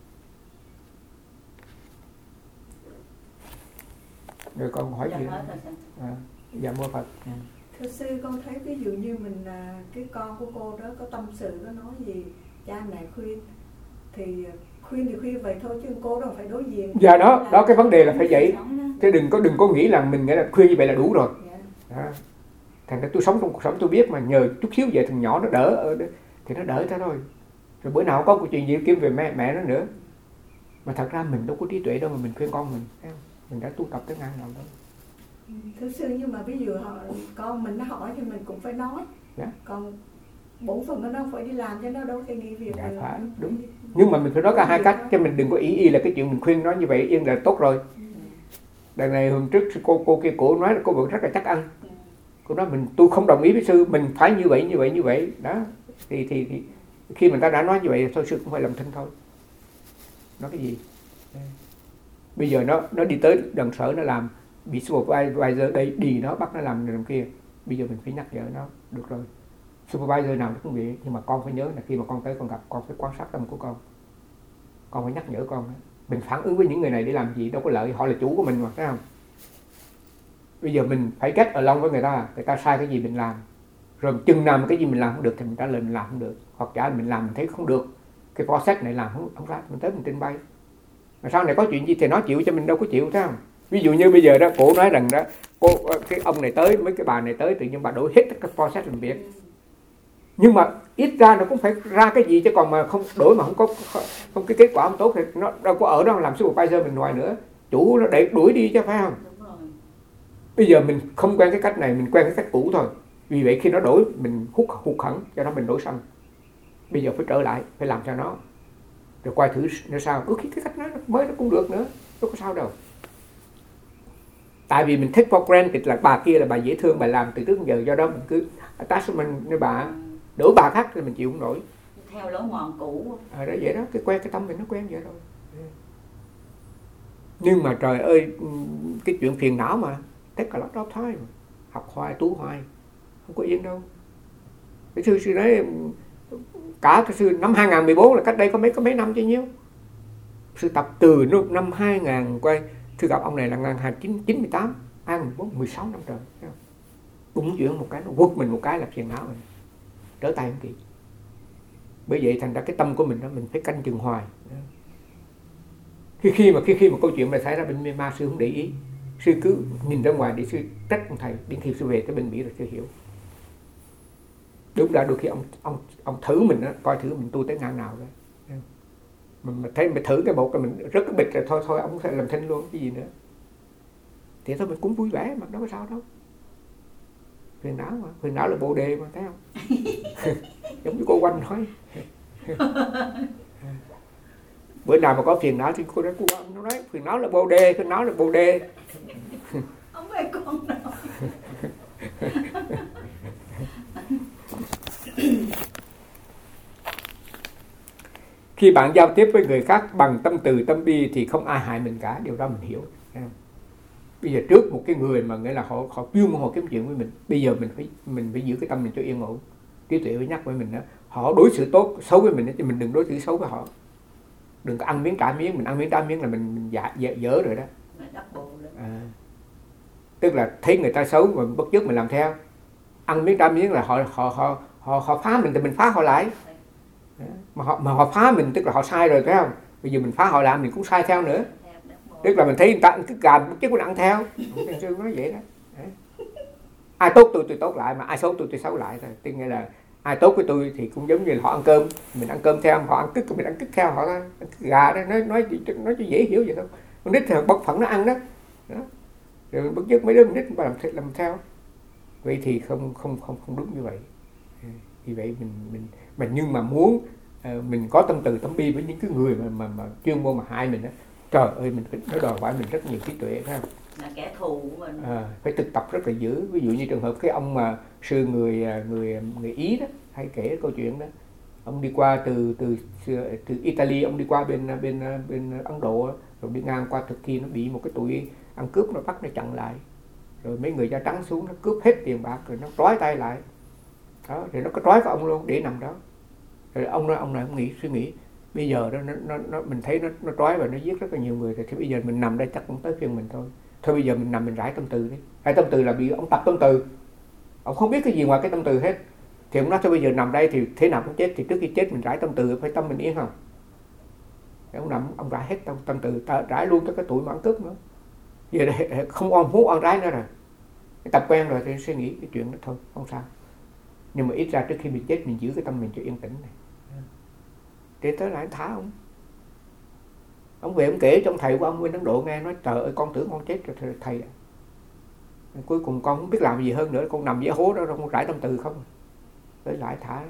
Rồi con hỏi dạ gì nữa? À, dạ mô Phật. Ừ. Thưa sư, con thấy ví dụ như mình là cái con của cô đó có tâm sự, nó nói gì cha mẹ khuyên thì khuyên thì khuyên vậy thôi, chứ cô đâu phải đối diện. Dạ đó, đó cái vấn đề là phải vậy. Chứ đừng có đừng có nghĩ là mình nghĩ là khuyên như vậy là đủ rồi. Đó. Thành ra tôi sống trong cuộc sống tôi biết mà, nhờ chút xíu vậy thằng nhỏ nó đỡ ở thì nó đỡ thế thôi. Rồi bữa nào có chuyện gì kiếm về mẹ mẹ nó nữa. Mà thật ra mình đâu có trí tuệ đâu mà mình khuyên con mình. Mình đã tu tập tới ngang nào đâu. Thưa sư, nhưng mà ví dụ họ, con mình nó hỏi thì mình cũng phải nói. Yeah. Còn bổn phận nó phải đi làm cho nó đâu thể nghỉ việc. Dạ phải, đúng. Nhưng mà mình phải nói cả hai cách, chứ mình đừng có ý y là cái chuyện mình khuyên nó như vậy yên là tốt rồi. Đằng này hôm trước cô cô kia cổ nói là cô vẫn rất là chắc ăn. Cô nói mình tôi không đồng ý với sư, mình phải như vậy như vậy như vậy đó. Thì thì, thì khi mình ta đã nói như vậy thôi, sư cũng phải làm thinh thôi. Nói cái gì? Bây giờ nó nó đi tới đằng sở nó làm, bị supervisor đây đi nó bắt nó làm này làm kia. Bây giờ mình phải nhắc nhở nó, được rồi. Supervisor nào nó cũng vậy, nhưng mà con phải nhớ là khi mà con tới con gặp, con phải quan sát tâm của con. Con phải nhắc nhở con. Mình phản ứng với những người này để làm gì, đâu có lợi, họ là chủ của mình mà, thấy không? Bây giờ mình phải get along với người ta, người ta sai cái gì mình làm. Rồi chừng nào cái gì mình làm không được thì mình trả lời mình làm không được. Hoặc giả mình làm mình thấy không được, cái process này làm không, không ra, mình tới mình trình bày. Mà sau này có chuyện gì thì nó chịu, cho mình đâu có chịu, thấy không? Ví dụ như bây giờ đó, cổ nói rằng đó, cô, cái ông này tới, mấy cái bà này tới, tự nhiên bà đổi hết cái process làm việc. Nhưng mà ít ra nó cũng phải ra cái gì, chứ còn mà không đổi mà không có không cái kết quả không tốt thì nó đâu có ở đó làm supervisor mình hoài nữa. Chủ nó đẩy đuổi đi chứ, phải không? Bây giờ mình không quen cái cách này, mình quen cái cách cũ thôi. Vì vậy khi nó đổi, mình hút hụt hẳn, cho nó mình đổi xong. Bây giờ phải trở lại, phải làm cho nó. Rồi quay thử nó sao, có khi cái cách nó mới nó cũng được nữa, đâu có sao đâu. Tại vì mình take for granted là bà kia là bà dễ thương, bà làm từ trước đến giờ, do đó mình cứ attachment với bà, đổi bà khác thì mình chịu không nổi. Theo lối mòn cũ. À, đó vậy đó, cái quen cái tâm mình nó quen vậy rồi. Nhưng mà trời ơi, cái chuyện phiền não mà, tất cả lot of time, học hoài, tu hoài, không có yên đâu. Cái sư sư nói, cả cái sư năm hai không một bốn là cách đây có mấy có mấy năm chứ nhiêu. Sư tập từ năm hai nghìn quay, sư gặp ông này là năm một nghìn chín trăm chín mươi tám, hai nghìn bốn, mười sáu năm trời. Búng chuyển một cái, nó quất mình một cái là phiền não rồi. Trở tay không kịp. Bởi vậy thành ra cái tâm của mình đó, mình phải canh chừng hoài. Khi khi mà khi khi một câu chuyện này xảy ra bên Myanmar, sư không để ý. Sư cứ nhìn ra ngoài để sư trách ông thầy, đến khi sư về tới bên Mỹ rồi sư hiểu. Đúng là đôi khi ông ông ông thử mình đó, coi thử mình tu tới ngang nào đó. Mình, mình thấy mình thử cái một cái mình rất cái bịch rồi thôi thôi ông sẽ làm thinh luôn cái gì nữa. Thì thôi mình cũng vui vẻ mà đâu có sao đâu. Phiền não mà, phiền não là bồ đề mà, thấy không? Giống như cô Oanh nói. Bữa nào mà có phiền não thì cô nói cô Oanh nói phiền não là bồ đề, phiền não là bồ đề. Không phải con đâu. Khi bạn giao tiếp với người khác bằng tâm từ tâm bi thì không ai hại mình cả, điều đó mình hiểu. Bây giờ trước một cái người mà nghĩa là họ họ chuyên môn họ kiếm chuyện với mình, bây giờ mình phải mình phải giữ cái tâm mình cho yên ổn. Trí tuệ phải nhắc với mình đó, họ đối xử tốt xấu với mình thì mình đừng đối xử xấu với họ. Đừng có ăn miếng trả miếng, mình ăn miếng trả miếng là mình mình dạ dở, dở rồi đó. À, tức là thấy người ta xấu mà bất chợt mình làm theo. Ăn miếng trả miếng là họ họ họ họ, họ phá mình thì mình phá họ lại. Mà họ mà họ phá mình tức là họ sai rồi phải không? Bây giờ mình phá họ lại mình cũng sai theo nữa. Tức là mình thấy người ta cứ gàm bất chợt mình ăn theo. Tiên sư nói vậy đó. Ai tốt tôi tôi tốt lại, mà ai xấu tôi tôi xấu lại thôi. Tức nghĩa là ai tốt với tôi thì cũng giống như là họ ăn cơm, mình ăn cơm theo, họ ăn cứt mình ăn cứt theo họ thôi. Gà đó nói nói nói cho dễ hiểu vậy thôi. Con nít thì bất phận nó ăn đó. Đó. Rồi bất chợt mấy đứa con nít làm làm theo. Vậy thì không không không không đúng như vậy. Vì vậy mình mình mình nhưng mà muốn uh, mình có tâm từ tâm bi với những cái người mà mà, mà chuyên môn mà hại mình đó, trời ơi mình phải nó đòi hỏi mình rất nhiều trí tuệ, phải không? Là kẻ thù của mình. À, phải thực tập rất là dữ. Ví dụ như trường hợp cái ông mà sư người người người Ý đó hay kể câu chuyện đó, ông đi qua từ từ từ Italy, ông đi qua bên bên bên Ấn Độ rồi đi ngang qua Thực Thi, nó bị một cái tụi ăn cướp nó bắt nó chặn lại, rồi mấy người da trắng xuống nó cướp hết tiền bạc rồi nó trói tay lại đó, rồi nó có trói cái ông luôn để nằm đó. Rồi ông nói ông này ông nghĩ suy nghĩ bây giờ đó nó, nó, nó mình thấy nó nó trói và nó giết rất là nhiều người rồi, thì bây giờ mình nằm đây chắc cũng tới phiên mình thôi. Thôi bây giờ mình nằm mình rải tâm từ đi. Rải tâm từ là bị ông tập tâm từ, ông không biết cái gì ngoài cái tâm từ hết. Thì ông nói thôi bây giờ nằm đây thì thế nào cũng chết, thì trước khi chết mình rải tâm từ phải tâm mình yên không. Thì ông nằm ông rải hết tâm, tâm từ, rải luôn cho cái tuổi mà ăn cướp nữa. Giờ đây, không on hút on rải nữa rồi, tập quen rồi thì suy nghĩ cái chuyện đó thôi không sao. Nhưng mà ít ra trước khi mình chết mình giữ cái tâm mình cho yên tĩnh này. Để tới lại thả ông. Ông về ông kể trong thầy của ông bên Ấn Độ nghe, nói trời ơi con tưởng con chết rồi thầy ạ. Cuối cùng con không biết làm gì hơn nữa, con nằm dưới hố đó rồi con rải tâm từ không. Tới lại thả.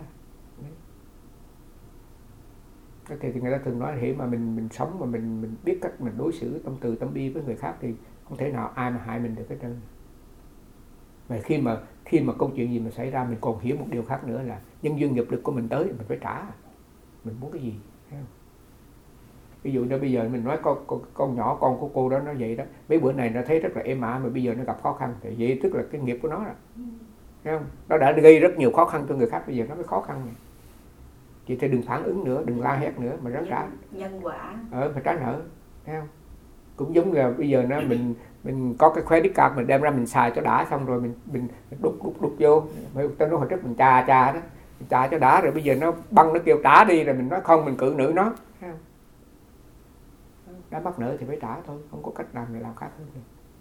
Thì, thì người ta thường nói là khi mà mình mình sống mà mình mình biết cách mình đối xử tâm từ tâm bi với người khác thì không thể nào ai mà hại mình được hết trơn. Và khi mà khi mà câu chuyện gì mà xảy ra mình còn hiểu một điều khác nữa là nhân duyên nghiệp lực của mình tới mình phải trả. Mình muốn cái gì? Ví dụ như bây giờ mình nói con, con con nhỏ con của cô đó nó vậy đó, mấy bữa này nó thấy rất là êm ả mà bây giờ nó gặp khó khăn thì vậy tức là cái nghiệp của nó rồi, thấy không? Nó đã gây rất nhiều khó khăn cho người khác, bây giờ nó mới khó khăn này. Chị thì đừng phản ứng nữa, đừng la hét nữa mà ráng trả. Nhân quả. Ờ, phải trả nợ, thấy không? Cũng giống là bây giờ nó mình mình có cái credit card mình đem ra mình xài cho đã, xong rồi mình mình đục đục đục vô, mấy tên nó hồi trước mình chà chà đó, mình chà cho đã rồi bây giờ nó băng nó kêu trả đi rồi mình nói không, mình cự nữ nó, thấy không? Đã bắt nợ thì phải trả thôi, không có cách nào để làm khác hơn.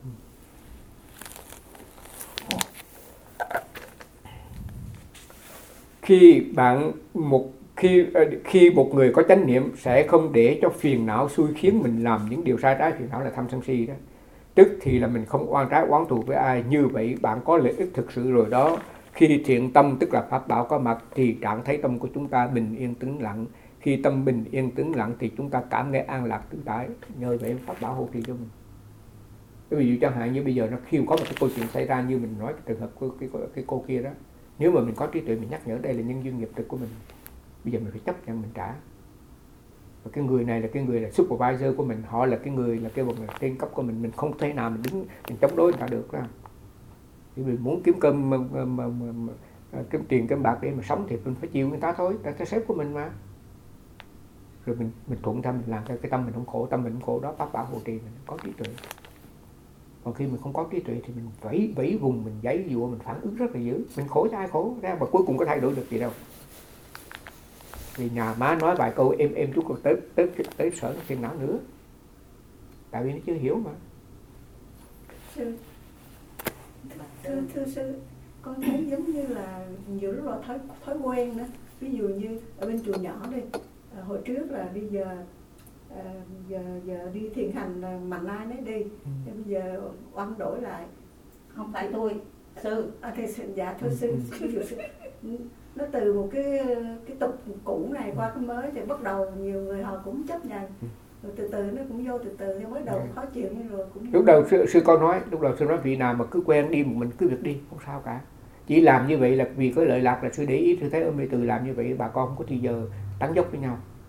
Khi bạn một khi khi một người có chánh niệm sẽ không để cho phiền não xui khiến mình làm những điều sai trái. Phiền não là tham sân si đó. Tức thì là mình không oan trái oán thù với ai. Như vậy bạn có lợi ích thực sự rồi đó. Khi thiện tâm tức là pháp bảo có mặt thì trạng thái tâm của chúng ta bình yên tĩnh lặng. Khi tâm bình yên tĩnh lặng thì chúng ta cảm nghe an lạc tự tại. Nhờ vậy pháp bảo hộ trì cho mình. Ví dụ chẳng hạn như bây giờ nó khi có một cái câu chuyện xảy ra như mình nói cái trường hợp của cái, cái, cái cô kia đó, nếu mà mình có trí tuệ mình nhắc nhở đây là nhân duyên nghiệp lực của mình, bây giờ mình phải chấp nhận mình trả. Và cái người này là cái người là supervisor của mình, họ là cái người là cái bậc là trên cấp của mình, mình không thể nào mình đứng mình chống đối người ta được đó. Vì mình muốn kiếm cơm mà, mà, mà, mà, kiếm tiền kiếm bạc để mà sống thì mình phải chịu người ta thôi, tại cái sếp của mình mà. Rồi mình mình thuận theo mình làm theo cái tâm mình không khổ, tâm mình không khổ đó pháp bảo hộ trì mình có trí tuệ. Còn khi mình không có trí tuệ thì mình vẫy vẫy vùng, mình giãy giụa, mình phản ứng rất là dữ, mình khổ cho ai khổ ra mà cuối cùng có thay đổi được gì đâu. Vì nhà má nói vài câu em em chút còn tới tới tới sở nó phiền não nữa, tại vì nó chưa hiểu mà. Sư, thưa thưa sư, con thấy giống như là nhiều lúc là thói thói quen nữa. Ví dụ như ở bên chùa nhỏ đi, à, hồi trước là bây giờ à, giờ giờ đi thiền hành là mạnh ai nấy đi, ừ. Bây giờ oanh đổi lại. Không phải tôi, sư. À, thì dạ thưa sư, sư, sư. Nó từ một cái cái tục cũ này qua cái mới thì bắt đầu nhiều người họ cũng chấp nhận, rồi từ từ nó cũng vô từ từ, mới đầu khó chịu nhưng rồi cũng lúc đầu sư, sư con nói lúc đầu sư nói vị nào mà cứ quen đi một mình cứ việc đi không sao cả, chỉ làm như vậy là vì có lợi lạc là sư để ý sư thấy ôm mê từ làm như vậy bà con không có thì giờ tán dốc với nhau.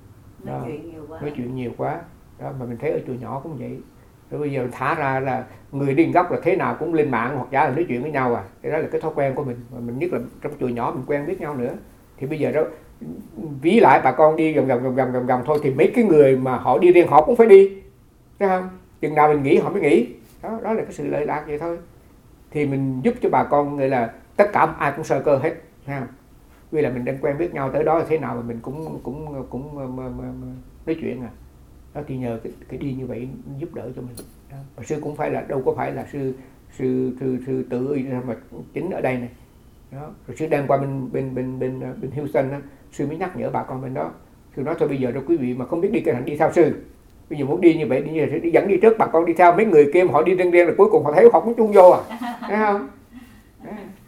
nói đó. chuyện nhiều quá nói chuyện nhiều quá đó, mà mình thấy ở chùa nhỏ cũng vậy. Rồi bây giờ thả ra là người điên gốc là thế nào cũng lên mạng hoặc giả là nói chuyện với nhau à, cái đó là cái thói quen của mình, mà mình nhất là trong chùa nhỏ mình quen biết nhau nữa. Thì bây giờ đó ví lại bà con đi vòng vòng vòng vòng vòng vòng thôi, thì mấy cái người mà họ đi riêng họ cũng phải đi, thấy không? Chừng nào mình nghỉ họ mới nghỉ, đó đó là cái sự lợi lạc vậy thôi. Thì mình giúp cho bà con người là tất cả ai cũng sơ cơ hết, thấy không? Vì là mình đang quen biết nhau tới đó là thế nào mà mình cũng cũng cũng mà, mà, mà, nói chuyện à. Đó thì nhờ cái, cái đi như vậy giúp đỡ cho mình. Đó. Mà sư cũng phải là đâu có phải là sư sư sư, sư tự mà chính ở đây này. Đó. Rồi sư đang qua bên bên bên bên bên Houston đó, sư mới nhắc nhở bà con bên đó. Sư nói thôi bây giờ đâu quý vị mà không biết đi cái hành đi theo sư. Bây giờ muốn đi như vậy đi như vậy đi dẫn đi trước, bà con đi theo, mấy người kia họ đi riêng riêng là cuối cùng họ thấy họ cũng chung vô à. Thấy không? Đó.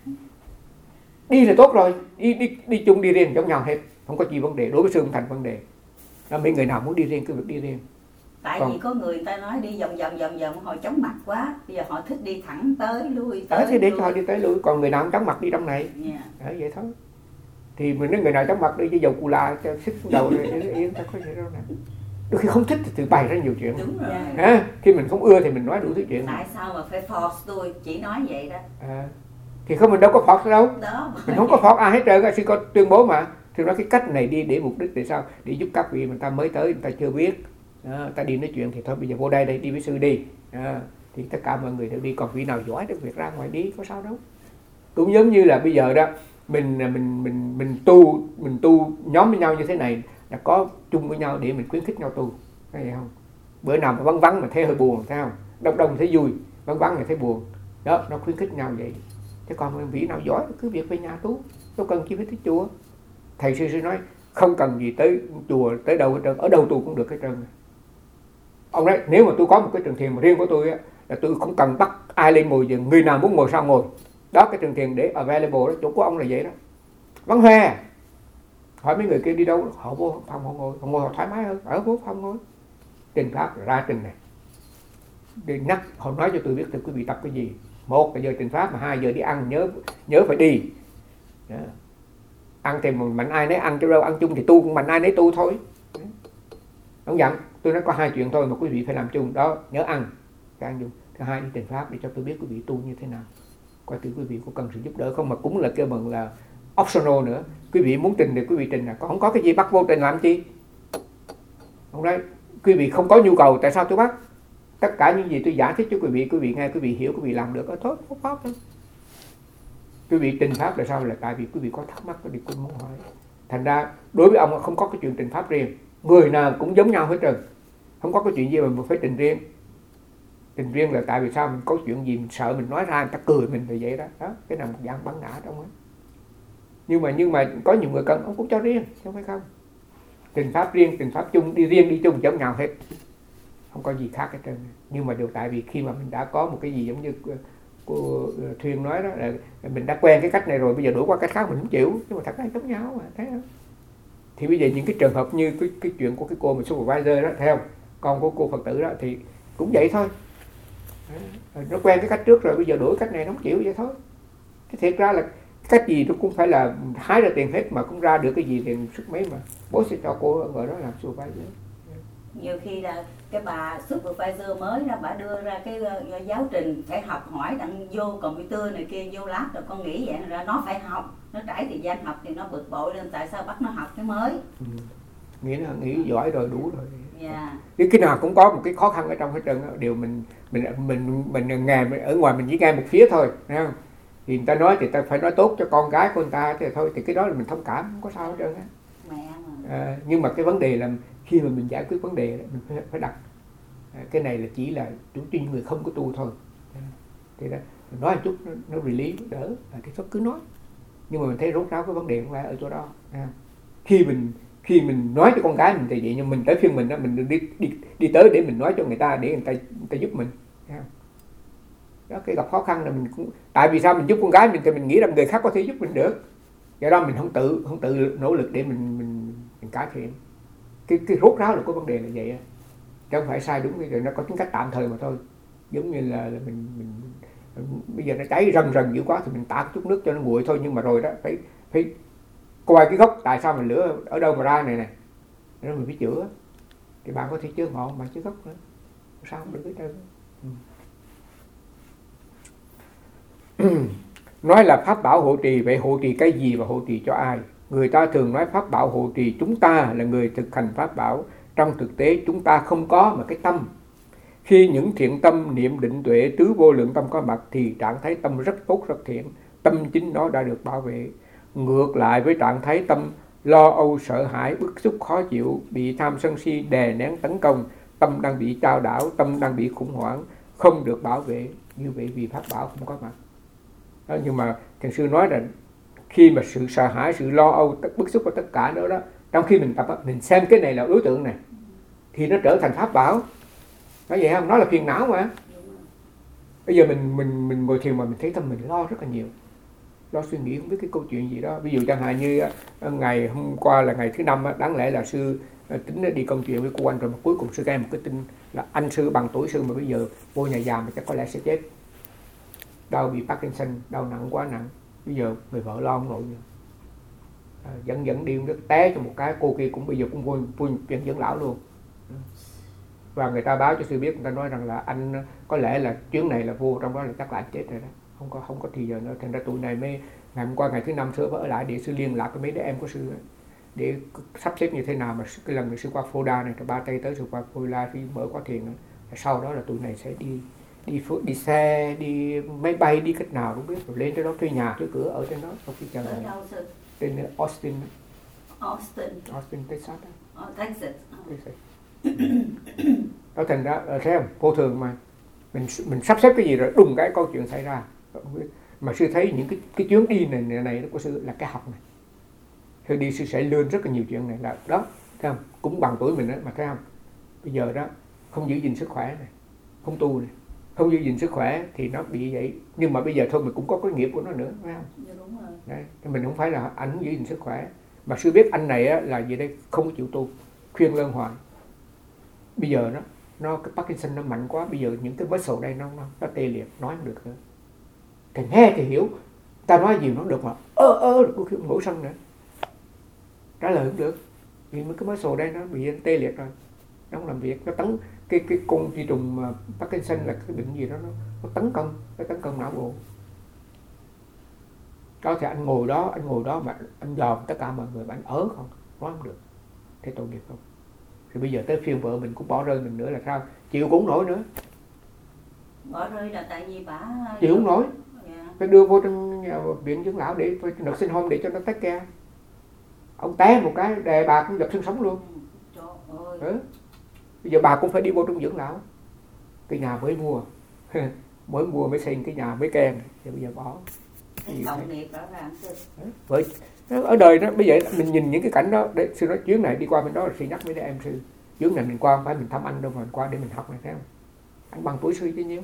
Đi là tốt rồi, đi đi đi chung đi riêng giống nhau hết, không có gì vấn đề, đối với sư không thành vấn đề. Đó, mấy người nào muốn đi riêng cứ việc đi riêng. Tại Còn, vì có người ta nói đi vòng vòng vòng vòng họ chóng mặt quá, bây giờ họ thích đi thẳng tới lui tới. Đó thì để cho họ đi tới lui, còn người nào không chóng mặt đi trong này. Yeah. Đó vậy thôi. Thì mình nói người nào chóng mặt đi với dầu cù la cho xích đầu này yên ta có gì đâu nè. Đôi khi không thích thì tự bày ra nhiều chuyện. Đúng rồi. À, khi mình không ưa thì mình nói đủ thứ chuyện. Tại sao mà phải force tôi chỉ nói vậy đó. À, thì không, mình đâu có force đâu. Đó. Mình không có force ai hết trơn, sư có tuyên bố mà. Thì nói cái cách này đi để mục đích để sao? Để giúp các vị người ta mới tới, người ta chưa biết. À, ta đi nói chuyện thì thôi bây giờ vô đây đây đi với sư đi. À, thì tất cả mọi người đều đi, còn vị nào giỏi được việc ra ngoài đi có sao đâu. Cũng giống như là bây giờ đó mình mình mình mình tu mình tu nhóm với nhau như thế này là có chung với nhau để mình khuyến khích nhau tu, thấy không? Bữa nào mà vắng vắng mà thấy hơi buồn, thấy không? Đông đông thấy vui, vắng vắng mà thấy buồn, đó nó khuyến khích nhau vậy. Chứ còn vị nào giỏi cứ việc về nhà tu, đâu cần chi phải tới chùa. Thầy sư sư nói không cần gì tới chùa tới đâu hết trơn, ở đâu tu cũng được hết trơn. Ông nói nếu mà tôi có một cái trường thiền mà riêng của tôi á, là tôi không cần bắt ai lên ngồi giường, người nào muốn ngồi sao ngồi. Đó cái trường thiền để available đó, chỗ của ông là vậy đó. Vắng hoe. Hỏi mấy người kia đi đâu, họ vô phòng họ ngồi, họ ngồi họ thoải mái hơn, ở vô phòng ngồi. Trình pháp ra trình này. Đi nhắc, họ nói cho tôi biết từ quý vị tập cái gì. Một là giờ trình pháp, mà hai giờ đi ăn nhớ nhớ phải đi. Đó. Ăn thì mạnh ai nấy ăn, chứ đâu ăn chung thì tu cũng mạnh ai nấy tu thôi. Không dặn, tôi nói có hai chuyện thôi mà quý vị phải làm chung, đó nhớ ăn, cái ăn chung. Thứ hai đi trình pháp để cho tôi biết quý vị tu như thế nào, coi thử quý vị có cần sự giúp đỡ không, mà cũng là kêu bằng là optional nữa. Quý vị muốn trình thì quý vị trình, là không có cái gì bắt vô trình làm chi. Không đấy, quý vị không có nhu cầu tại sao tôi bắt? Tất cả những gì tôi giải thích cho quý vị, quý vị nghe, quý vị hiểu, quý vị làm được, đó thôi, không pháp thôi. Quý vị trình pháp là sao? Là tại vì quý vị có thắc mắc, có điều quý muốn hỏi. Thành ra đối với ông không có cái chuyện trình pháp riêng, người nào cũng giống nhau hết trơn, không có cái chuyện gì mà mình phải trình riêng. Trình riêng là tại vì sao? Mình có chuyện gì mình sợ mình nói ra người ta cười mình thì vậy đó. Đó, cái nào một dạng bắn ngã trong đó. Nhưng mà nhưng mà có nhiều người cần ông cũng cho riêng, chứ không phải không. Trình pháp riêng, trình pháp chung, đi riêng đi chung giống nhau hết, không có gì khác hết trơn. Nhưng mà điều tại vì khi mà mình đã có một cái gì giống như cô Thuyên nói đó, là mình đã quen cái cách này rồi, bây giờ đổi qua cách khác mình không chịu, nhưng mà thật ra giống nhau mà, thấy không? Thì bây giờ những cái trường hợp như cái, cái chuyện của cái cô mà supervisor đó, thấy không? Con của cô Phật tử đó thì cũng vậy thôi. Nó quen cái cách trước rồi, bây giờ đổi cách này nó không chịu vậy thôi. Cái thiệt ra là cách gì nó cũng phải là hái ra tiền hết, mà cũng ra được cái gì thì sức mấy mà bố sẽ cho cô ở đó làm supervisor. Nhiều khi là cái bà supervisor mới ra, bà đưa ra cái uh, giáo trình phải học hỏi đặng vô computer này kia, vô lab rồi con nghĩ vậy ra nó phải học, nó trải thời gian học thì nó bực bội lên tại sao bắt nó học cái mới. Ừ. Nghĩ là nghĩ giỏi rồi đủ rồi. Yeah. Cái cái nào cũng có một cái khó khăn ở trong hết trơn, điều mình mình mình mình, mình nghe ở ngoài mình chỉ nghe một phía thôi, thấy không? Thì người ta nói thì ta phải nói tốt cho con gái của người ta thì thôi, thì cái đó là mình thông cảm, không có sao hết trơn á. Mẹ mà. À, nhưng mà cái vấn đề là khi mà mình giải quyết vấn đề mình phải, phải đặt à, cái này là chỉ là chủ trương người không có tu thôi. À, thì đó nói một chút nó, nó release đỡ, à, thì thôi cứ nói. Nhưng mà mình thấy rốt ráo cái vấn đề không phải ở chỗ đó. À, khi mình khi mình nói cho con gái mình thì vậy, nhưng mình tới phiên mình đó, mình đi đi đi tới để mình nói cho người ta để người ta người ta giúp mình. À, đó cái gặp khó khăn là mình cũng tại vì sao mình giúp con gái mình thì mình nghĩ rằng người khác có thể giúp mình được, do đó mình không tự không tự nỗ lực để mình mình, mình cải thiện. Cái cái rốt ráo là có vấn đề là vậy, chứ không phải sai đúng, bây giờ nó có tính cách tạm thời mà thôi. Giống như là, là mình, mình, mình bây giờ nó cháy rần rần dữ quá thì mình tạt chút nước cho nó nguội thôi, nhưng mà rồi đó phải phải coi cái gốc tại sao mình lửa ở đâu mà ra này này. rồi mình phải chữa. Thì bạn có thể chữa ngọn, bạn chữa gốc nữa, sao không được hết trơn. Ừ. Nói là pháp bảo hộ trì, vậy hộ trì cái gì và hộ trì cho ai? Người ta thường nói pháp bảo hộ trì chúng ta là người thực hành pháp bảo. Trong thực tế chúng ta không có mà cái tâm. Khi những thiện tâm, niệm, định, tuệ, tứ vô lượng tâm có mặt thì trạng thái tâm rất tốt, rất thiện. Tâm chính nó đã được bảo vệ. Ngược lại với trạng thái tâm lo âu, sợ hãi, bức xúc, khó chịu, bị tham sân si đè nén tấn công, tâm đang bị trao đảo, tâm đang bị khủng hoảng, không được bảo vệ. Như vậy vì pháp bảo không có mặt. Đó, nhưng mà thiền sư nói là khi mà sự sợ hãi, sự lo âu, bức xúc và tất cả nữa đó, trong khi mình tập, mình xem cái này là đối tượng này thì nó trở thành pháp bảo. Nói vậy không? Nó là phiền não mà. Bây giờ mình mình mình ngồi thiền mà mình thấy tâm mình lo rất là nhiều, lo suy nghĩ không biết cái câu chuyện gì đó. Ví dụ chẳng hạn như ngày hôm qua là ngày thứ năm, đáng lẽ là sư tính đi công chuyện với cô anh rồi, mà cuối cùng sư nghe một cái tin là anh sư bằng tuổi sư mà bây giờ vô nhà già mà chắc có lẽ sẽ chết, đau bị Parkinson, đau nặng quá nặng. Bây giờ người vợ lo không nổi nữa, à, dẫn dẫn đi nước té cho một cái, cô kia cũng bây giờ cũng vô vô viện dưỡng lão luôn. Và người ta báo cho sư biết, người ta nói rằng là anh có lẽ là chuyến này là vô trong đó là chắc là anh chết rồi đó, không có không có thì giờ nữa. Thành ra tụi này mới ngày hôm qua ngày thứ năm sư phải ở lại để sư liên lạc với mấy đứa em của sư ấy, để sắp xếp như thế nào mà cái lần này sư qua Foda này, rồi ba tay tới sư qua Foda thì mở khóa thiền nữa. Sau đó là tụi này sẽ đi đi đi xe, đi máy bay, đi cách nào không biết, rồi lên tới đó thuê nhà thuê cửa ở trên đó. Không biết chờ ở đâu sư? Trên Austin. Austin. Austin, Texas đó. Ở Texas. Texas. Đó, thành ra thấy không, vô thường mà mình mình sắp xếp cái gì rồi đùng cái câu chuyện xảy ra. Mà sư thấy những cái cái chuyến đi này này, này của sư là cái học này. Sư đi sư sẽ lên rất là nhiều chuyện này là đó, thấy không? Cũng bằng tuổi mình đó mà thấy không? Bây giờ đó không giữ gìn sức khỏe này, không tu này, không giữ gìn sức khỏe thì nó bị vậy. Nhưng mà bây giờ thôi mình cũng có cái nghiệp của nó nữa, phải không? Dạ, đúng rồi. Đấy, mình không phải là anh không giữ gìn sức khỏe, mà sư biết anh này á, là gì đây, không có chịu tu, khuyên lơn hoài. Bây giờ nó nó cái Parkinson nó mạnh quá, bây giờ những cái muscle đây nó nó, nó tê liệt, nói không được nữa. Thì nghe thì hiểu, ta nói gì nó được mà ơ ơ được có ngủ sân nữa, trả lời không được, vì mấy cái muscle đây nó bị tê liệt rồi, nó không làm việc, nó tấn cái cái con vi trùng mà Parkinson là cái bệnh gì đó nó, nó tấn công, nó tấn công não bộ. Đó thì anh ngồi đó, anh ngồi đó mà anh dòm tất cả mọi người mà anh ớ không, nói không được, thế tội nghiệp không? Thì bây giờ tới phiên vợ mình cũng bỏ rơi mình nữa là sao? Chịu cũng nổi nữa. Bỏ rơi là tại vì bà chịu không nổi. Yeah. Phải đưa vô trong nhà viện dưỡng lão để nợ sinh home để cho nó tách care. Ông té một cái đè bà cũng dập xương sống luôn. Trời ơi. Ừ. Bây giờ bà cũng phải đi vô trong dưỡng lão. Cái nhà mới mua mới mua mới xây cái nhà mới kèm, thì bây giờ bỏ. Cộng nghiệp rõ ràng. Bởi ở đời đó bây giờ mình nhìn những cái cảnh đó, để sư nói chuyến này đi qua bên đó là sư nhắc mấy đứa em sư, chuyến này mình qua không phải mình thăm anh đâu mà mình qua để mình học này, thấy không? Anh bằng tuổi sư chứ nhiêu.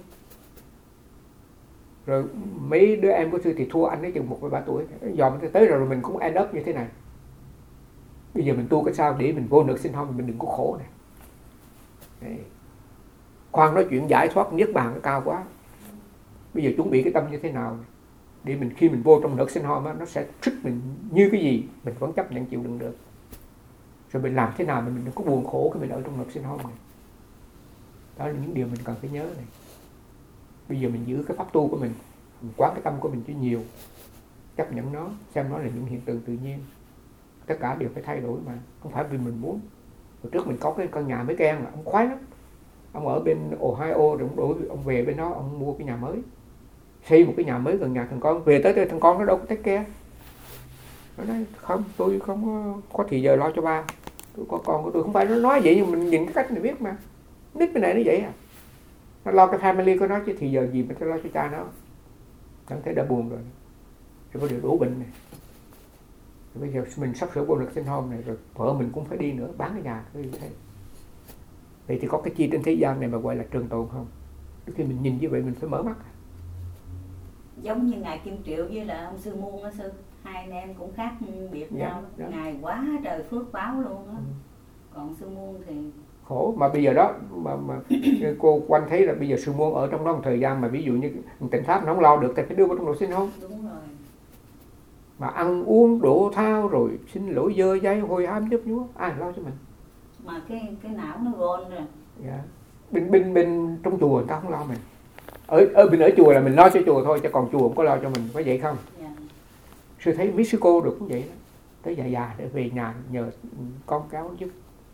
Rồi mấy đứa em của sư thì thua anh ấy chừng một với ba tuổi, dòm tới rồi, rồi mình cũng end up như thế này. Bây giờ mình tu cái sao để mình vô được sinh home, mình đừng có khổ này. Đấy. Khoan nói chuyện giải thoát niết bàn nó cao quá. Bây giờ chuẩn bị cái tâm như thế nào để mình khi mình vô trong nợ sinh home nó sẽ trích mình như cái gì mình vẫn chấp nhận chịu đựng được. Rồi mình làm thế nào mình đừng có buồn khổ khi mình ở trong nợ sinh home này. Đó là những điều mình cần phải nhớ này. Bây giờ mình giữ cái pháp tu của mình, mình quán cái tâm của mình cho nhiều, chấp nhận nó, xem nó là những hiện tượng tự nhiên. Tất cả đều phải thay đổi mà, không phải vì mình muốn. Hồi trước mình có cái căn nhà mới ken mà ông khoái lắm. Ông ở bên Ohio rồi ông, đổi, ông về bên đó ông mua cái nhà mới, xây một cái nhà mới gần nhà thằng con. Về tới thằng con nó đâu có take care. Nó nói không, tôi không có, có thì giờ lo cho ba, tôi có con của tôi. Không phải nó nói vậy nhưng mình nhìn cái cách này biết mà. Nít bên này nó vậy à, nó lo cái family của nó chứ thì giờ gì mình phải lo cho cha nó. Chẳng thấy đã buồn rồi, rồi có điều đổ bệnh này. Rồi bây giờ mình sắp sửa vô lực sinh home này, rồi vợ mình cũng phải đi nữa, bán cái nhà cái gì thế. Vậy thì có cái chi trên thế gian này mà gọi là trường tồn không? Khi mình nhìn như vậy mình phải mở mắt. Giống như ngài Kim Triệu với là ông sư Muôn đó sư, hai anh em cũng khác biệt dạ, nhau. dạ. Ngài quá trời phước báo luôn á. Ừ. Còn sư Muôn thì khổ. Mà bây giờ đó mà, mà cô Quanh thấy là bây giờ sư Muôn ở trong đó một thời gian mà ví dụ như Tịnh Pháp nó không lo được thì phải đưa vào trong nội sinh không? Đúng rồi. Mà ăn uống đổ thao rồi xin lỗi dơ giấy hồi hám nhấp nhúa, ai lo cho mình? mà cái cái não nó gôn rồi. Dạ. Bên bên bên trong chùa người ta không lo mình. Ở ở bên ở chùa là mình lo cho chùa thôi, chứ còn chùa không có lo cho mình, có vậy không? Dạ. Sư thấy mấy sư cô được cũng vậy đó. Tới già già để về nhà nhờ con cháu giúp.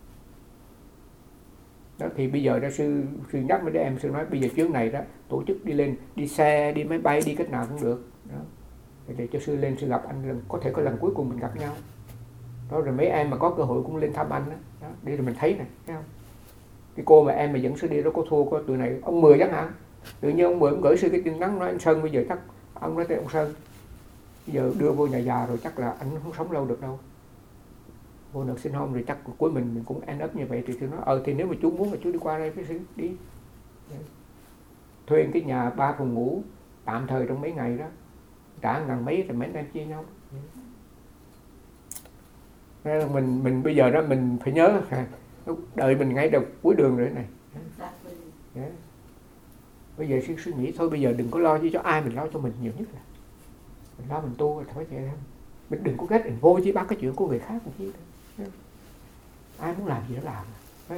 Đó thì bây giờ đó sư sư nhắc với đứa em, sư nói bây giờ chuyến này đó tổ chức đi lên, đi xe, đi máy bay, đi cách nào cũng được. Đó. Để cho sư lên sư gặp anh lần, có thể có lần cuối cùng mình gặp nhau. Đó rồi mấy em mà có cơ hội cũng lên thăm anh đó. Đó để rồi mình thấy này, thấy không? Cái cô mà em mà dẫn sư đi đó có thua có tụi này, ông Mười chẳng hạn. Tự nhiên ông Mười ông gửi sư cái tin nhắn nói anh Sơn bây giờ chắc ông nói tới ông Sơn. Bây giờ đưa vô nhà già rồi chắc là anh không sống lâu được đâu. Vô nợ sinh home rồi chắc cuối mình mình cũng end up như vậy thì tôi nói ờ thì nếu mà chú muốn là chú đi qua đây với sư đi. Thuê cái nhà ba phòng ngủ tạm thời trong mấy ngày đó. Trả ngàn mấy rồi mấy anh em chia nhau. Nên mình mình bây giờ đó mình phải nhớ đợi mình ngay đầu cuối đường rồi này. Yeah. Bây giờ suy, suy nghĩ thôi bây giờ đừng có lo chứ cho ai, mình lo cho mình nhiều nhất là mình lo mình tu thôi vậy thôi. Mình đừng có ghét mình vô chứ bắt cái chuyện của người khác một chi đâu. Ai muốn làm gì nó làm.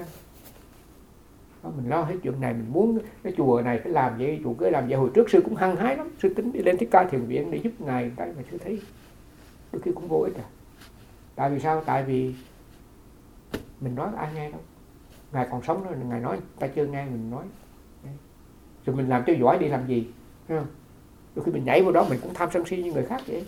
Đó, mình lo hết chuyện này, mình muốn cái chùa này phải làm vậy, chùa cứ làm vậy. Hồi trước sư cũng hăng hái lắm, sư tính đi lên Thích Ca Thiền Viện để giúp ngài cái mà sư thấy đôi khi cũng vô ích à. Tại vì sao? Tại vì mình nói ai nghe đâu. Ngài còn sống đó, ngài nói ta chưa nghe mình nói. Rồi mình làm cho giỏi đi làm gì, thấy không? Đôi khi mình nhảy vào đó mình cũng tham sân si như người khác vậy.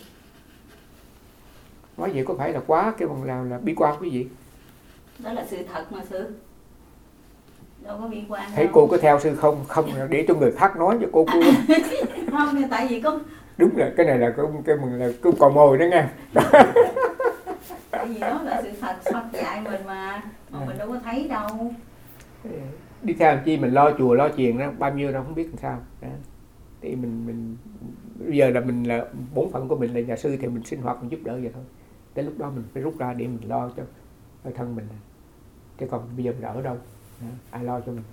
Nói vậy có phải là quá cái bằng là, là bi quan quý vị? Đó là sự thật mà sư. Đâu có bi quan. Thấy cô có theo sư không? Không để cho người khác nói cho cô. cô. Không, tại vì có. Đúng rồi, cái này là cái cái mình là cứ cò mồi đó nghe. Tại vì đó là sự thật Phật dạy mình mà, mà mình đâu có thấy đâu. Đi theo làm chi mình lo chùa lo chiền đó bao nhiêu đâu không biết làm sao. Đó. Thì mình mình bây giờ là mình là bổn phận của mình là nhà sư thì mình sinh hoạt mình giúp đỡ vậy thôi. Tới lúc đó mình phải rút ra để mình lo cho thân mình. Chứ còn bây giờ mình ở đâu? Đó. Ai lo cho mình?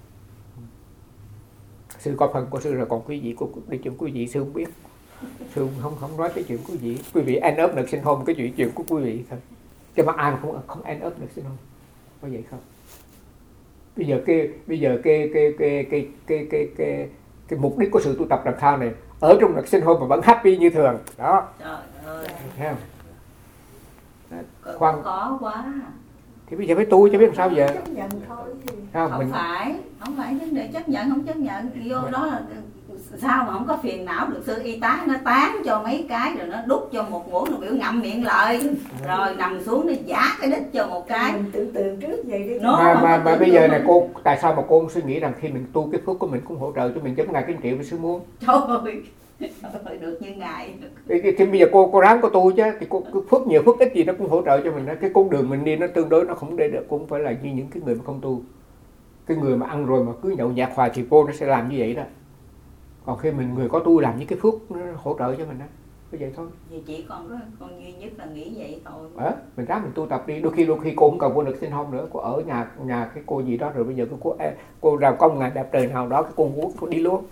Sư có phần của sư rồi, còn quý vị của đi chuyện quý vị sư không biết. Sư không không nói cái chuyện quý vị. Quý vị end up được sinh home cái chuyện chuyện của quý vị thôi. Chứ mà ai không không end up được sinh home. Có vậy không? Bây giờ cái bây giờ cái cái cái cái cái cái cái cái mục đích của sự tu tập làm sao này, ở trong được sinh home mà vẫn happy như thường đó. Trời ơi. Thấy không? Khoan khó quá. Thì bây giờ phải tu chứ biết làm sao giờ. Chấp nhận thôi. Không, không mình... phải, không phải vấn đề chấp nhận không chấp nhận, vô đó là sao mà không có phiền não được. Sư y tá nó tán cho mấy cái rồi nó đút cho một muỗng, nó biểu ngậm miệng lại rồi nằm xuống nó giả cái đít cho một cái. Mình tưởng tượng trước vậy đi. Nó mà mà, mà bây giờ này cô tại sao mà cô không suy nghĩ rằng khi mình tu cái phước của mình cũng hỗ trợ cho mình giống ngài Kinh Triệu với sư muốn. Trời ơi, được như ngài. Thì, thì, thì bây giờ cô cô ráng cô tu chứ thì cô cứ phước nhiều phước ít gì nó cũng hỗ trợ cho mình đó. Cái con đường mình đi nó tương đối nó không để được, cũng phải là như những cái người mà không tu. Cái người mà ăn rồi mà cứ nhậu nhạt hoài thì cô nó sẽ làm như vậy đó. Còn khi mình người có tu làm những cái phước nó hỗ trợ cho mình đó, cứ vậy thôi. Vì chỉ còn có con duy nhất là nghĩ vậy thôi. Ờ, mình ráng mình tu tập đi. Đôi khi đôi khi cô cũng cần cô được sinh home nữa, cô ở nhà nhà cái cô gì đó rồi bây giờ cô cô ra có một ngày đẹp trời nào đó cái cô muốn cô đi luôn.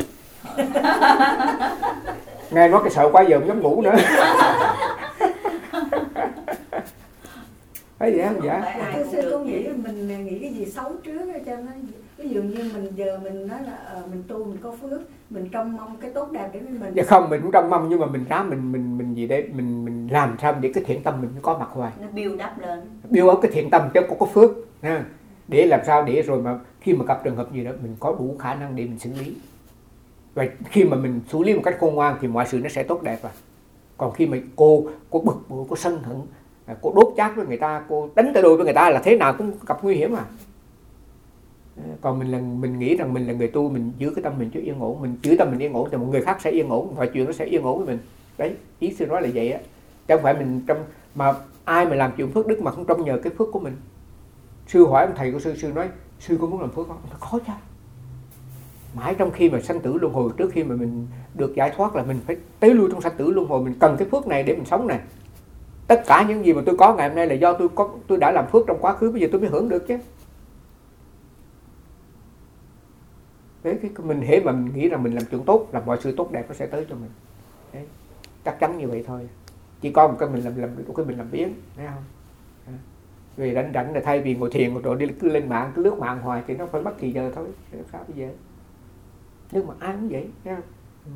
Nghe nói cái sợ quá giờ không dám ngủ nữa. Thấy vậy không dạ? Tôi sư con nghĩ mình nghĩ cái gì xấu trước cho nó, ví dụ như mình giờ mình nói là uh, mình tu mình có phước, mình trông mong cái tốt đẹp để mình. Dạ không, mình cũng trông mong nhưng mà mình ráng mình mình mình gì đấy mình mình làm sao để cái thiện tâm mình có mặt hoài. Nó build up lên. Build up cái thiện tâm chứ có có phước ha. Để làm sao để rồi mà khi mà gặp trường hợp gì đó mình có đủ khả năng để mình xử lý. Và khi mà mình xử lý một cách khôn ngoan thì mọi sự nó sẽ tốt đẹp à. Còn khi mà cô cô bực bội, cô sân hận, cô đốt chát với người ta, cô đánh tay đôi với người ta là thế nào cũng gặp nguy hiểm à. Còn mình là mình nghĩ rằng mình là người tu, mình giữ cái tâm mình cho yên ổn, mình giữ tâm mình yên ổn thì một người khác sẽ yên ổn, mọi chuyện nó sẽ yên ổn với mình. Đấy, ý sư nói là vậy á. Chứ không phải mình trong mà ai mà làm chuyện phước đức mà không trông nhờ cái phước của mình. Sư hỏi ông thầy của sư, sư nói sư có muốn làm phước không? Nó khó chứ. Mãi trong khi mà sanh tử luân hồi, trước khi mà mình được giải thoát là mình phải tới lui trong sanh tử luân hồi, mình cần cái phước này để mình sống này. Tất cả những gì mà tôi có ngày hôm nay là do tôi có tôi đã làm phước trong quá khứ, bây giờ tôi mới hưởng được chứ. Đấy, cái mình hễ mà mình nghĩ rằng mình làm chuyện tốt là mọi sự tốt đẹp nó sẽ tới cho mình. Đấy, chắc chắn như vậy thôi. Chỉ có một cái mình làm làm cái mình làm biến, thấy không? Vì rảnh rảnh là thay vì ngồi thiền rồi đi cứ lên mạng, cứ lướt mạng hoài thì nó phải mất thì giờ thôi. Sao bây giờ? Nhưng mà ai cũng vậy, thấy không? Ừ.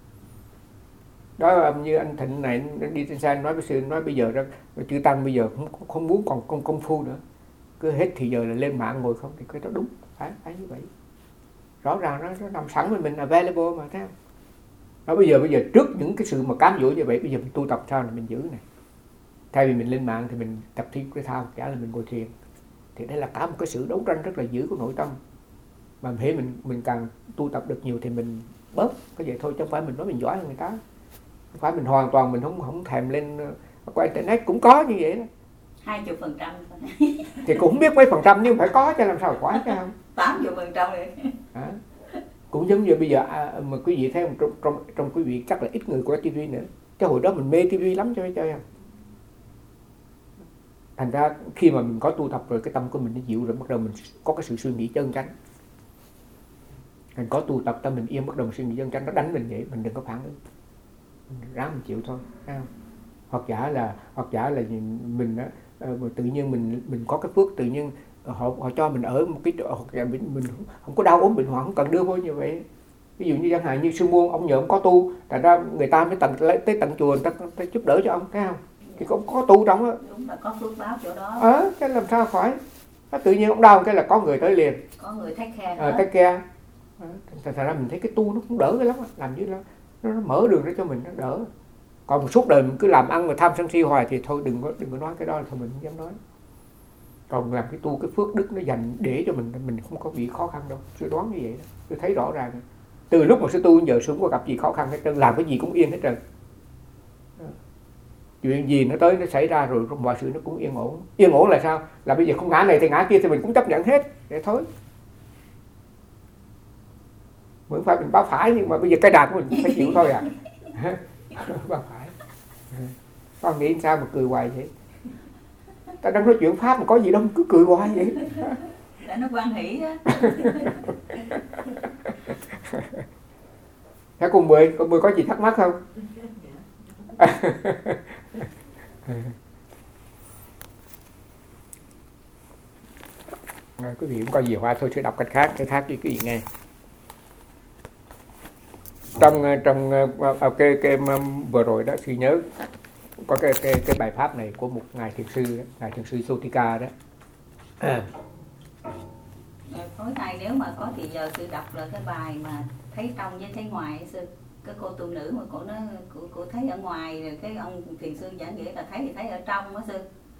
Đó như anh Thịnh này đi trên xe nói với sư, nói bây giờ đó chư tăng bây giờ không, không muốn còn công, công phu nữa, cứ hết thì giờ là lên mạng ngồi không, thì cái đó đúng, phải phải như vậy. Rõ ràng nó, nó nằm sẵn với mình, available mà, thấy không? Đó bây giờ bây giờ trước những cái sự mà cám dỗ như vậy, bây giờ mình tu tập sao là mình giữ này. Thay vì mình lên mạng thì mình tập thi cái thao, chả là mình ngồi thiền. Thì đây là cả một cái sự đấu tranh rất là dữ của nội tâm. Mà hễ mình mình càng tu tập được nhiều thì mình bớt cái vậy thôi, chứ không phải mình nói mình giỏi hơn người ta. Không phải mình hoàn toàn mình không không thèm lên qua internet, cũng có như vậy đó. hai mươi phần trăm thì cũng không biết mấy phần trăm nhưng phải có chứ làm sao quá chứ không. tám mươi phần trăm rồi. À, cũng giống như bây giờ à, mà quý vị thấy không, trong, trong, trong quý vị chắc là ít người có tivi nữa. Cái hồi đó mình mê tivi lắm cho phải chơi không. Thành ra khi mà mình có tu tập rồi, cái tâm của mình nó dịu rồi, bắt đầu mình có cái sự suy nghĩ chân chánh. Mình có tu tập tâm mình yên, bắt đầu mình suy nghĩ chân chánh, nó đánh mình vậy, mình đừng có phản ứng, mình ráng mình chịu thôi, thấy không? Hoặc giả là hoặc giả là mình á, tự nhiên mình mình có cái phước, tự nhiên họ họ cho mình ở một cái chỗ, hoặc là mình, mình không có đau ốm bệnh hoạn, không cần đưa vô như vậy. Ví dụ như chẳng hạn như sư muôn ông nhờ ông có tu, thành ra người ta mới tận lấy tới tận chùa, người ta, ta giúp đỡ cho ông, thấy không? Thì cũng có tu trong đó. Đúng là có phước báo chỗ đó. Ờ, cái làm sao khỏi. Nó tự nhiên ông đau cái là có người tới liền. Có người take care. Ờ, take care. Thành ra mình thấy cái tu nó cũng đỡ cái lắm, làm như nó, nó mở đường ra cho mình, nó đỡ. Còn một suốt đời mình cứ làm ăn mà tham sân si hoài thì thôi đừng có đừng có nói cái đó, là thôi mình không dám nói. Còn làm cái tu cái phước đức nó dành để cho mình, mình không có bị khó khăn đâu. Sư đoán như vậy đó. Tôi thấy rõ ràng. Từ lúc mà sư tu giờ sư không có gặp gì khó khăn hết trơn, làm cái gì cũng yên hết trơn. Chuyện gì nó tới nó xảy ra rồi mọi sự nó cũng yên ổn. Yên ổn là sao? Là bây giờ không ngã này thì ngã kia thì mình cũng chấp nhận hết. Để thôi. Vẫn phải mình báo phải, nhưng mà bây giờ cái đàn của mình phải chịu thôi à. Báo phải. Con nghĩ sao mà cười hoài vậy? Ta đang nói chuyện Pháp mà có gì đâu cứ cười hoài vậy. Để nó quan hỷ á. Thế cô Mười, cô Mười có gì thắc mắc không? À, quý vị cũng có gì hoa thôi sẽ đọc cách khác, cái khác cho quý vị nghe. Trong trong à, cái, cái vừa rồi đó sư nhớ có cái cái cái bài pháp này của một ngài thiền sư đó, ngài thiền sư Sotika đó. À. Tối nay nếu mà có thì giờ sư đọc là cái bài mà thấy trong với thấy ngoài sư, cái cô tu nữ mà cô nó cô, cô thấy ở ngoài, rồi cái ông thiền sư giảng nghĩa là thấy thì thấy ở trong đó sư.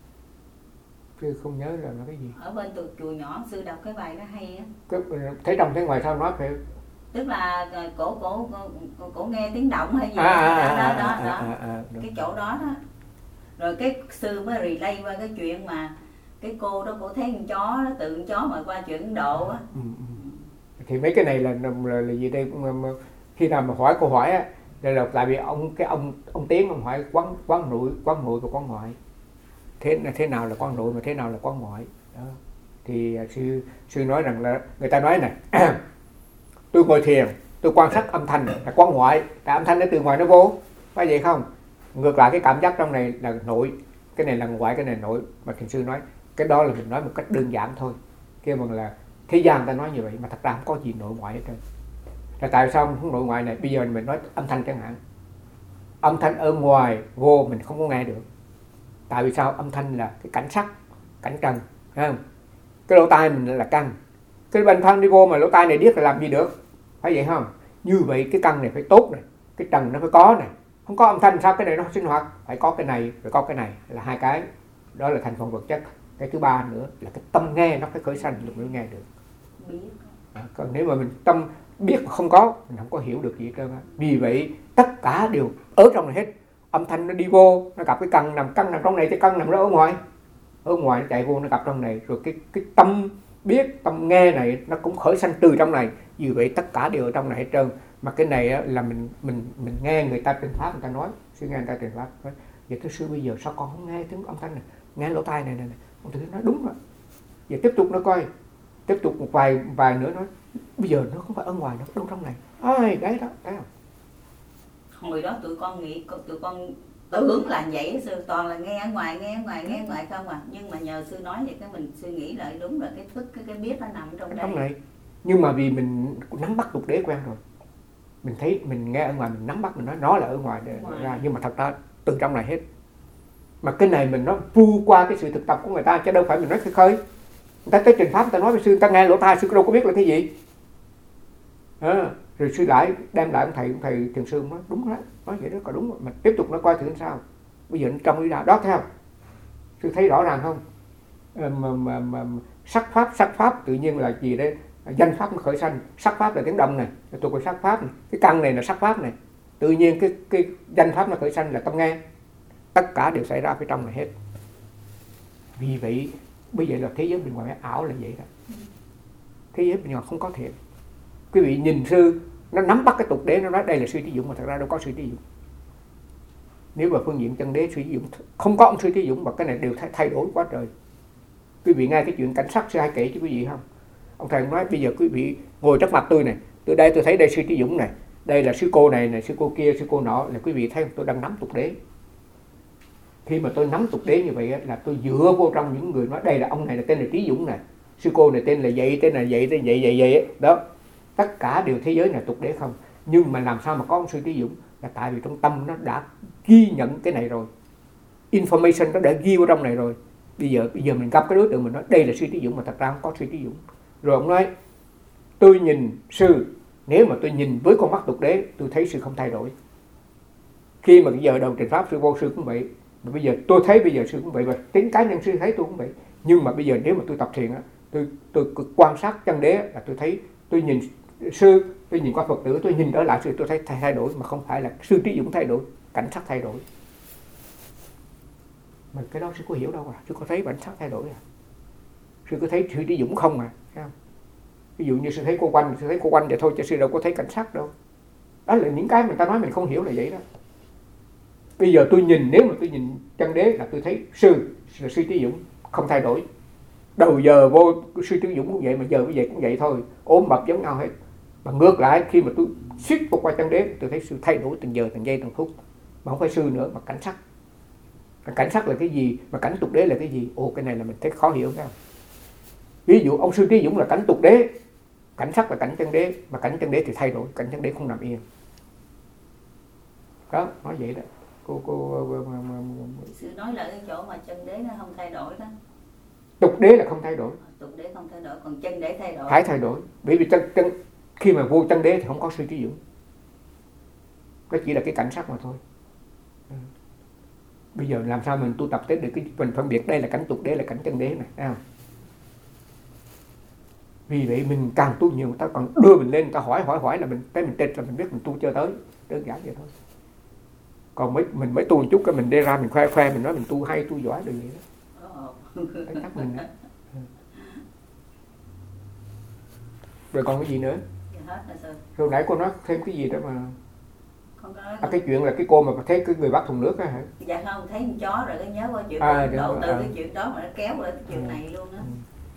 Sư không nhớ là nó cái gì. Ở bên tụi chùa nhỏ sư đọc cái bài đó hay á. Cái, thấy trong thấy ngoài sao nói phải. Tức là cổ cổ cổ, cổ nghe tiếng động hay gì à, đó, à, đó, đó, à, đó. À, à, à, cái chỗ đó đó. Rồi cái sư mới relay qua cái chuyện mà cái cô đó cổ thấy con chó đó, tự con chó mà qua chuyện Ấn Độ á. Ừ, ừ. Thì mấy cái này là là, là gì đây, khi nào mà hỏi câu hỏi á, đây là tại vì ông cái ông ông Tiến ông hỏi quán quán nội quán nội và quán ngoại, thế thế nào là quán nội mà thế nào là quán ngoại đó. Thì sư sư nói rằng là người ta nói này tôi ngồi thiền tôi quan sát âm thanh là quán ngoại, tại âm thanh nó từ ngoài nó vô, phải vậy không? Ngược lại cái cảm giác trong này là nội, cái này là ngoại, cái này nội. Mà thiền sư nói cái đó là mình nói một cách đơn giản thôi, kêu bằng là thế gian ta nói như vậy mà thật ra không có gì nội ngoại hết trơn. Là tại sao không nội ngoại này? Bây giờ mình nói âm thanh chẳng hạn, âm thanh ở ngoài vô mình không có nghe được. Tại vì sao? Âm thanh là cái cảnh sắc, cảnh trần, thấy không? Cái lỗ tai mình là căn, cái bên thân đi vô mà lỗ tai này điếc là làm gì được, phải vậy không? Như vậy cái căn này phải tốt này, cái trần nó phải có này. Không có âm thanh sao cái này nó sinh hoạt? Phải có cái này, phải có cái này, là hai cái. Đó là thành phần vật chất. Cái thứ ba nữa là cái tâm nghe nó phải khởi sanh lúc mới nghe được. À, còn nếu mà mình tâm biết mà không có, mình không có hiểu được gì hết trơn á. Vì vậy tất cả đều ở trong này hết. Âm thanh nó đi vô, nó gặp cái căn nằm căn nằm trong này, cái căn nằm đó ở ngoài. Ở ngoài nó chạy vô nó gặp trong này, rồi cái cái tâm biết, tâm nghe này nó cũng khởi sanh từ trong này. Vì vậy tất cả đều ở trong này hết trơn. Mà cái này á, là mình mình mình nghe người ta truyền pháp, người ta nói, sư nghe người ta truyền pháp. Vậy thưa sư bây giờ sao con không nghe tiếng âm thanh này, nghe lỗ tai này này này. Ông thầy nói đúng rồi. Vậy tiếp tục nó coi, tiếp tục một vài vài nữa nói bây giờ nó không phải ở ngoài, nó đâu trong này. Ai đấy đó, thấy không? Hồi đó tụi con nghĩ tụi con tưởng là vậy sư, toàn là nghe ở ngoài nghe ở ngoài nghe ở ngoài không à, nhưng mà nhờ sư nói vậy cái mình suy nghĩ lại đúng là cái thức cái, cái biết nó nằm trong đây. Trong này. Nhưng mà vì mình nắm bắt tục đế quen rồi, mình thấy mình nghe ở ngoài mình nắm bắt, mình nói nó là ở ngoài để ngoài ra, nhưng mà thật ra từ trong này hết. Mà cái này mình nói vu qua cái sự thực tập của người ta chứ đâu phải mình nói khơi khơi. Người ta tới trình pháp người ta nói với sư, người ta nghe lỗ tai sư đâu có biết là cái gì. À, rồi sư lại đem lại ông thầy ông thầy thiền sư nói đúng đó, nói vậy đó có đúng rồi. Mà tiếp tục nó coi thử sao. Bây giờ trong đi ra đó theo sư thấy rõ ràng không? À, mà, mà, mà, sắc pháp sắc pháp tự nhiên là gì đấy, danh pháp nó khởi sanh. Sắc pháp là tiếng động này, tôi có sắc pháp này. Cái căn này là sắc pháp này, tự nhiên cái cái danh pháp nó khởi sanh là tâm nghe. Tất cả đều xảy ra phía trong này hết. Vì vậy bây giờ là thế giới bên ngoài ảo là vậy đó. Thế giới bên ngoài không có thiện. Quý vị nhìn sư nó nắm bắt cái tục đế, nó nói đây là sư Trí Dũng, mà thật ra đâu có sư Trí Dũng. Nếu mà phương diện chân đế sư Trí Dũng không có ông sư Trí Dũng, mà cái này đều thay đổi quá trời. Quý vị nghe cái chuyện cảnh sắc sư hay kể cho quý vị không? Ông thầy nói bây giờ quý vị ngồi trước mặt tôi này, từ đây tôi thấy đây sư Trí Dũng này, đây là sư cô này, này sư cô kia, sư cô nọ, là quý vị thấy tôi đang nắm tục đế. Khi mà tôi nắm tục đế như vậy là tôi dựa vô trong những người nói đây là ông này là tên là Trí Dũng này, sư cô này tên là vậy, tên là vậy, tên vậy vậy vậy đó. Tất cả đều thế giới là tục đế không. Nhưng mà làm sao mà có ông sư Trí Dũng? Là tại vì trong tâm nó đã ghi nhận cái này rồi, information nó đã ghi vào trong này rồi. Bây giờ bây giờ mình gặp cái đối tượng mình nói đây là sư Trí Dũng, mà thật ra không có sư Trí Dũng. Rồi ông nói tôi nhìn sư, nếu mà tôi nhìn với con mắt tục đế tôi thấy sư không thay đổi. Khi mà cái giờ đầu trình pháp sư vô sư cũng vậy, mà bây giờ tôi thấy bây giờ sư cũng vậy, và tính cá nhân sư thấy tôi cũng vậy. Nhưng mà bây giờ nếu mà tôi tập thiền á, tôi tôi quan sát chân đế là tôi thấy, tôi nhìn sư, tôi nhìn qua Phật tử, tôi nhìn trở lại sư, tôi thấy thay đổi, mà không phải là sư Trí Dũng thay đổi, cảnh sắc thay đổi. Mà cái đó sư có hiểu đâu à, sư có thấy cảnh sắc thay đổi à, sư có thấy sư Trí Dũng không à, thấy không? Ví dụ như sư thấy cô Quanh, sư thấy cô Quanh vậy thôi, chứ sư đâu có thấy cảnh sắc đâu. Đó là những cái người ta nói mình không hiểu là vậy đó. Bây giờ tôi nhìn, nếu mà tôi nhìn chân đế là tôi thấy sư là sư Trí Dũng không thay đổi. Đầu giờ vô sư Trí Dũng cũng vậy, mà giờ bây giờ cũng vậy thôi, ốm mập giống nhau hết. Mà ngược lại khi mà tôi suýt vô qua chân đế, tôi thấy sư thay đổi từng giờ, từng giây, từng phút. Mà không phải sư nữa, mà cảnh sắc. Cảnh sắc là cái gì, mà cảnh tục đế là cái gì? Ồ, cái này là mình thấy khó hiểu phải không? Ví dụ ông sư Trí Dũng là cảnh tục đế, cảnh sắc là cảnh chân đế, mà cảnh chân đế thì thay đổi, cảnh chân đế không nằm yên. Đó, nói vậy đó. Cô cô sư nói là cái chỗ mà chân đế nó không thay đổi đó. Tục đế là không thay đổi. Tục đế không thay đổi, còn chân đế thay đổi. Phải thay đổi, bởi vì chân chân khi mà vô chân đế thì không có sư Trí Dũng. Nó chỉ là cái cảnh sắc mà thôi. Ừ. Bây giờ làm sao mình tu tập tới được cái mình phân biệt đây là cảnh tục đế là cảnh chân đế này, thấy không? Vì vậy mình càng tu nhiều, người ta còn đưa mình lên, người ta hỏi hỏi hỏi là mình tới mình trịch là mình biết mình tu chưa tới, đơn giản vậy thôi. Còn mấy mình mới tu một chút cái mình đi ra mình khoe khoe mình nói mình tu hay tu giỏi được vậy đó. Phải chắc mình đó. Rồi còn cái gì nữa? Hết rồi. Rồi nãy cô nói thêm cái gì đó mà. Con nói à, cái chuyện là cái cô mà thấy cái người bắt thùng nước á hả? Dạ không, thấy con chó rồi cái nhớ qua chuyện à, đổ từ à. cái chuyện đó mà nó kéo lại cái chuyện này luôn đó.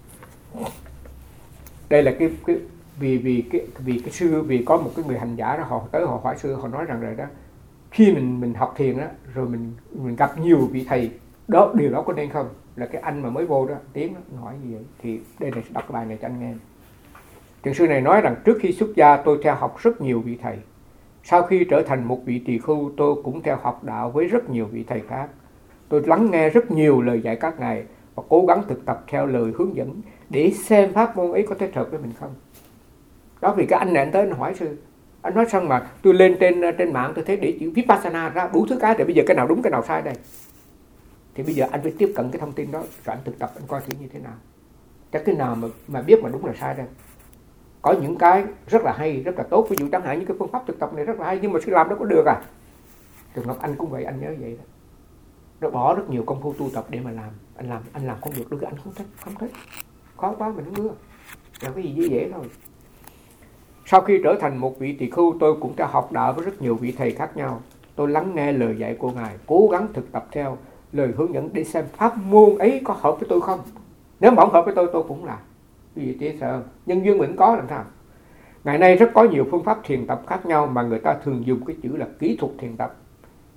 Đây là cái cái vì vì cái vì cái sư vì có một cái người hành giả đó, họ tới họ hỏi sư, họ nói rằng rồi đó, khi mình mình học thiền đó rồi mình mình gặp nhiều vị thầy đó, điều đó có nên không? Là cái anh mà mới vô đó tiếng đó, hỏi gì vậy? Thì đây là đọc cái bài này cho anh nghe. Thiền sư này nói rằng trước khi xuất gia tôi theo học rất nhiều vị thầy. Sau khi trở thành một vị tỳ khưu tôi cũng theo học đạo với rất nhiều vị thầy khác. Tôi lắng nghe rất nhiều lời dạy các ngài và cố gắng thực tập theo lời hướng dẫn để xem pháp môn ấy có thích hợp với mình không. Đó, vì cái anh này anh tới anh hỏi sư, anh nói xong mà tôi lên trên trên mạng tôi thấy để chữ Vipassana ra đủ thứ cái, thì bây giờ cái nào đúng cái nào sai đây? Thì bây giờ anh phải tiếp cận cái thông tin đó rồi anh thực tập, anh coi thử như thế nào. Chắc cái nào mà mà biết mà đúng là sai đây. Có những cái rất là hay, rất là tốt, ví dụ chẳng hạn như cái phương pháp thực tập này rất là hay, nhưng mà sư làm đó có được à? Trường hợp anh cũng vậy, anh nhớ vậy đó. Nó bỏ rất nhiều công phu tu tập để mà làm, anh làm anh làm không được, đôi khi anh không thích, không thích, khó quá mình không ưa, làm cái gì dễ dễ thôi. Sau khi trở thành một vị tỳ khưu, tôi cũng đã học đạo với rất nhiều vị thầy khác nhau. Tôi lắng nghe lời dạy của ngài, cố gắng thực tập theo lời hướng dẫn để xem pháp môn ấy có hợp với tôi không. Nếu mà không hợp với tôi, tôi cũng làm. Vì thế sao? Nhân duyên mình có làm sao? Ngày nay rất có nhiều phương pháp thiền tập khác nhau mà người ta thường dùng cái chữ là kỹ thuật thiền tập.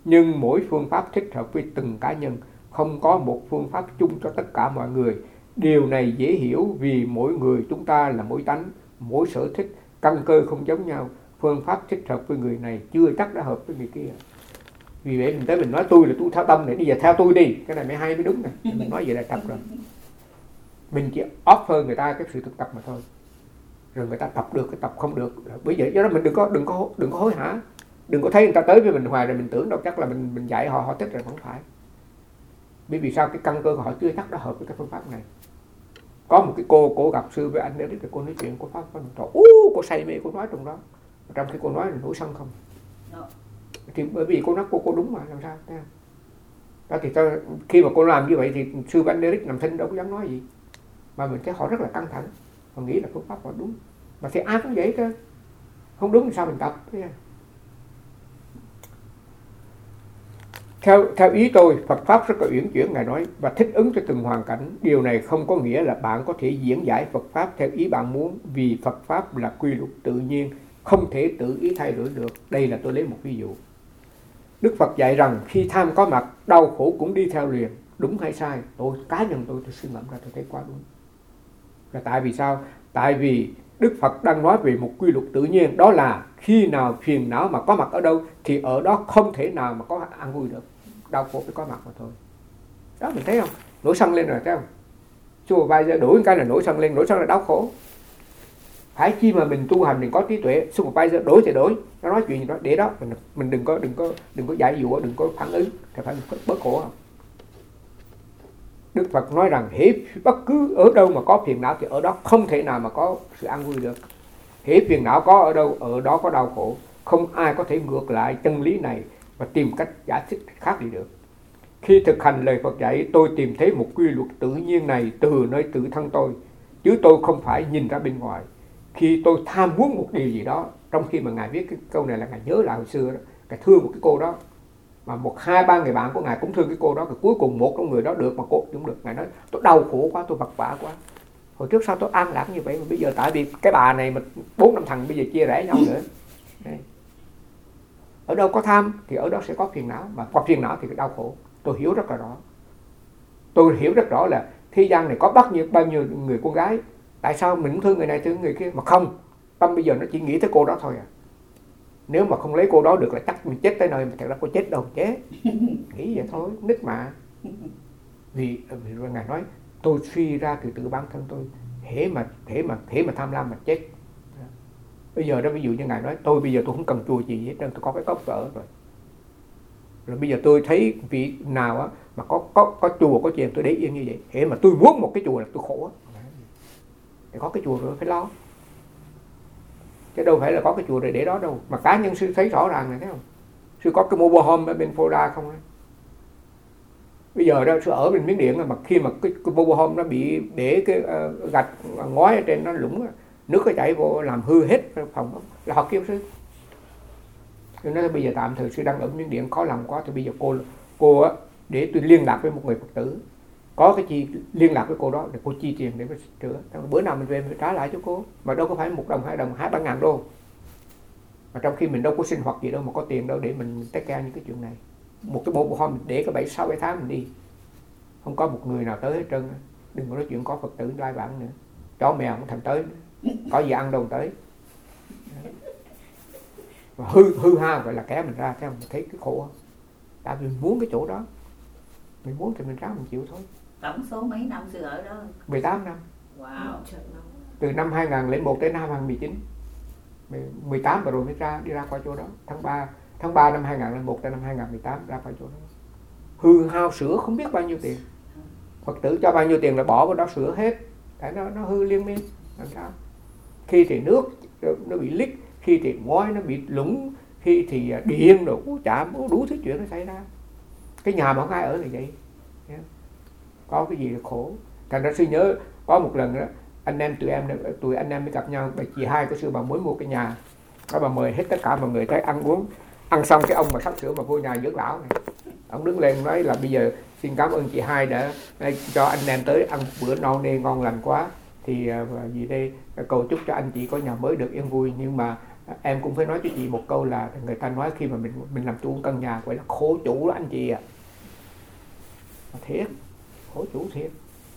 nhưng mỗi phương pháp thích hợp với từng cá nhân, không có một phương pháp chung cho tất cả mọi người. Điều này dễ hiểu vì mỗi người chúng ta là mỗi tánh, mỗi sở thích, căn cơ không giống nhau. Phương pháp thích hợp với người này chưa chắc đã hợp với người kia. Vì vậy mình tới mình nói tôi là tôi theo tâm này, bây giờ theo tôi đi, cái này mới hay mới đúng này. Mình nói vậy là tập rồi. Mình chỉ offer người ta cái sự thực tập mà thôi. Rồi người ta tập được, cái tập không được. Bây giờ do đó mình đừng có đừng có đừng có hối hả. Đừng có thấy người ta tới với mình hoài rồi mình tưởng đâu chắc là mình mình dạy họ họ thích rồi, không phải. Bởi vì sao? Cái căn cơ của họ chưa chắc đã hợp với cái phương pháp này. Có một cái cô, cô gặp sư với anh đấy, thì cô nói chuyện, cô pháp pháp trò, ú, cô say mê, cô nói trong đó. Trong khi cô nói là nổi sân không. No. Thì bởi vì cô nói cô cô đúng mà, làm sao? Đó thì tôi, khi mà cô làm như vậy thì sư với anh Derek nằm thinh đâu có dám nói gì. Mà mình thấy họ rất là căng thẳng, họ nghĩ là phương pháp họ đúng. Mà thì ai cũng vậy cơ. Không đúng thì sao mình tập? Theo, theo ý tôi, Phật Pháp rất là uyển chuyển, Ngài nói, và thích ứng cho từng hoàn cảnh. Điều này không có nghĩa là bạn có thể diễn giải Phật Pháp theo ý bạn muốn, vì Phật Pháp là quy luật tự nhiên, không thể tự ý thay đổi được. Đây là tôi lấy một ví dụ. Đức Phật dạy rằng khi tham có mặt, đau khổ cũng đi theo liền. Đúng hay sai? Tôi, cá nhân tôi, tôi suy ngẫm ra tôi thấy quá đúng. Là tại vì sao? Tại vì Đức Phật đang nói về một quy luật tự nhiên, đó là khi nào phiền não mà có mặt ở đâu thì ở đó không thể nào mà có an vui được. Đau khổ phải có mặt mà thôi. Đó mình thấy không? Nổi sân lên rồi thấy không? Supervisor đổi cái là nổi sân lên, nổi sân là đau khổ. Phải chi mà mình tu hành mình có trí tuệ, Supervisor đổi thì đổi, nó nói chuyện gì đó để đó mình, mình đừng có đừng có đừng có giải dụa, đừng có phản ứng, thì phải bớt khổ không? Đức Phật nói rằng hễ bất cứ ở đâu mà có phiền não thì ở đó không thể nào mà có sự an vui được. Hễ phiền não có ở đâu, ở đó có đau khổ. Không ai có thể ngược lại chân lý này và tìm cách giải thích khác đi được. Khi thực hành lời Phật dạy, tôi tìm thấy một quy luật tự nhiên này từ nơi tự thân tôi, chứ tôi không phải nhìn ra bên ngoài. Khi tôi tham muốn một điều gì đó, trong khi mà Ngài viết cái câu này là Ngài nhớ lại hồi xưa đó, Ngài thương một cái cô đó, mà một hai ba người bạn của Ngài cũng thương cái cô đó, rồi cuối cùng một trong người đó được mà cô cũng được. Ngài nói tôi đau khổ quá, tôi vật vã quá. Hồi trước sao tôi an lạc như vậy mà bây giờ tại vì cái bà này mà bốn năm thằng bây giờ chia rẽ nhau nữa. Đây. Ở đâu có tham thì ở đó sẽ có phiền não, mà có phiền não thì đau khổ. Tôi hiểu rất là rõ. Tôi hiểu rất rõ là thế gian này có bao nhiêu bao nhiêu người con gái, tại sao mình thương người này thương người kia mà không? Tâm bây giờ nó chỉ nghĩ tới cô đó thôi à. Nếu mà không lấy cô đó được là chắc mình chết tới nơi, mà thật ra cô chết đâu chết. Nghĩ vậy thôi, nít mà. Vì, vì Ngài nói tôi suy ra từ tự bản thân tôi, hễ mà hễ mà hễ mà tham lam mà chết. Bây giờ đó ví dụ như Ngài nói tôi bây giờ tôi không cần chùa gì hết trơn, tôi có cái cốc ở rồi. Rồi bây giờ tôi thấy vị nào á mà có có có chùa có chuyện tôi để yên như vậy, hễ mà tôi muốn một cái chùa là tôi khổ á. Thì có cái chùa rồi phải lo. Chứ đâu phải là có cái chùa rồi để đó đâu. Mà cá nhân sư thấy rõ ràng này thấy không? Sư có cái mobile home ở bên Florida không ấy? Bây giờ đó sư ở bên Miến Điện mà khi mà cái, cái mobile home nó bị để cái uh, gạch ngói ở trên nó lũng, nước nó chảy vô làm hư hết phòng đó. Là họ kêu sư. Sư nói bây giờ tạm thời sư đang ở Miến Điện khó làm quá thì bây giờ cô cô á để tôi liên lạc với một người Phật tử. Có cái chi liên lạc với cô đó để cô chi tiền để chữa. Bữa nào mình về mình trả lại cho cô. Mà đâu có phải một đồng, hai đồng, hai ba ngàn đô. Mà trong khi mình đâu có sinh hoạt gì đâu mà có tiền đâu để mình take care những cái chuyện này. Một cái bộ hôm để cái bảy sáu bảy tháng mình đi. Không có một người nào tới hết trơn. Đừng có nói chuyện có Phật tử lai vãng nữa. Chó mèo không thèm tới. Có gì ăn đâu tới. Và hư hư ha gọi là kéo mình ra theo mình thấy cái khổ. Tại vì mình muốn cái chỗ đó. Mình muốn thì mình ráng mình chịu thôi. Tổng số mấy năm sư ở đó? mười tám năm. Wow. Từ năm hai không không một đến năm hai không một chín. mười tám và rồi mới ra đi ra qua chỗ đó. Tháng ba tháng ba năm hai không không một đến năm hai không một tám ra qua chỗ đó. Hư hao sửa không biết bao nhiêu tiền. Phật tử cho bao nhiêu tiền là bỏ vào đó sửa hết. Tại nó nó hư liên miên. Làm sao? Khi thì nước nó bị lít, khi thì ngói nó bị lũng, khi thì điện đồ chạm, đủ thứ chuyện nó xảy ra. Cái nhà mà không ai ở là vậy. Có cái gì là khổ. Thành ra sư nhớ có một lần đó anh em tụi em tụi anh em mới gặp nhau, bà chị hai của sư bà muốn mua cái nhà, đó bà mời hết tất cả mọi người tới ăn uống, ăn xong cái ông mà sắp sửa mà vô nhà dưỡng lão này, ông đứng lên nói là bây giờ xin cảm ơn chị hai đã cho anh em tới ăn bữa no nê ngon lành quá, thì uh, gì đây cầu chúc cho anh chị có nhà mới được yên vui, nhưng mà Em cũng phải nói cho chị một câu là người ta nói khi mà mình mình làm chủ căn nhà gọi là khổ chủ đó anh chị ạ. À. Thiệt, khổ chủ thiệt.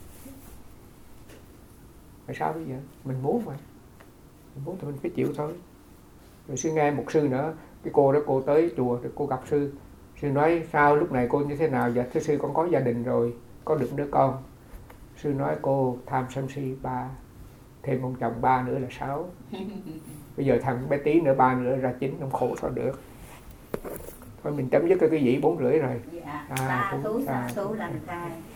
Tại sao bây giờ? Mình muốn mà. Mình muốn thì mình phải chịu thôi. Rồi sư nghe một sư nữa, cái cô đó cô tới chùa, rồi cô gặp sư. Sư nói sao lúc này cô như thế nào? Dạ thưa sư con có gia đình rồi, có được đứa con. Sư nói cô tham sân si ba, thêm ông chồng ba nữa là sáu. Bây giờ thằng bé tí nữa ba nữa ra chín, không khổ sao được. Thôi mình chấm dứt cái cái dĩ bốn rưỡi rồi. Dạ, à, sa thú sa à, thú lành thai.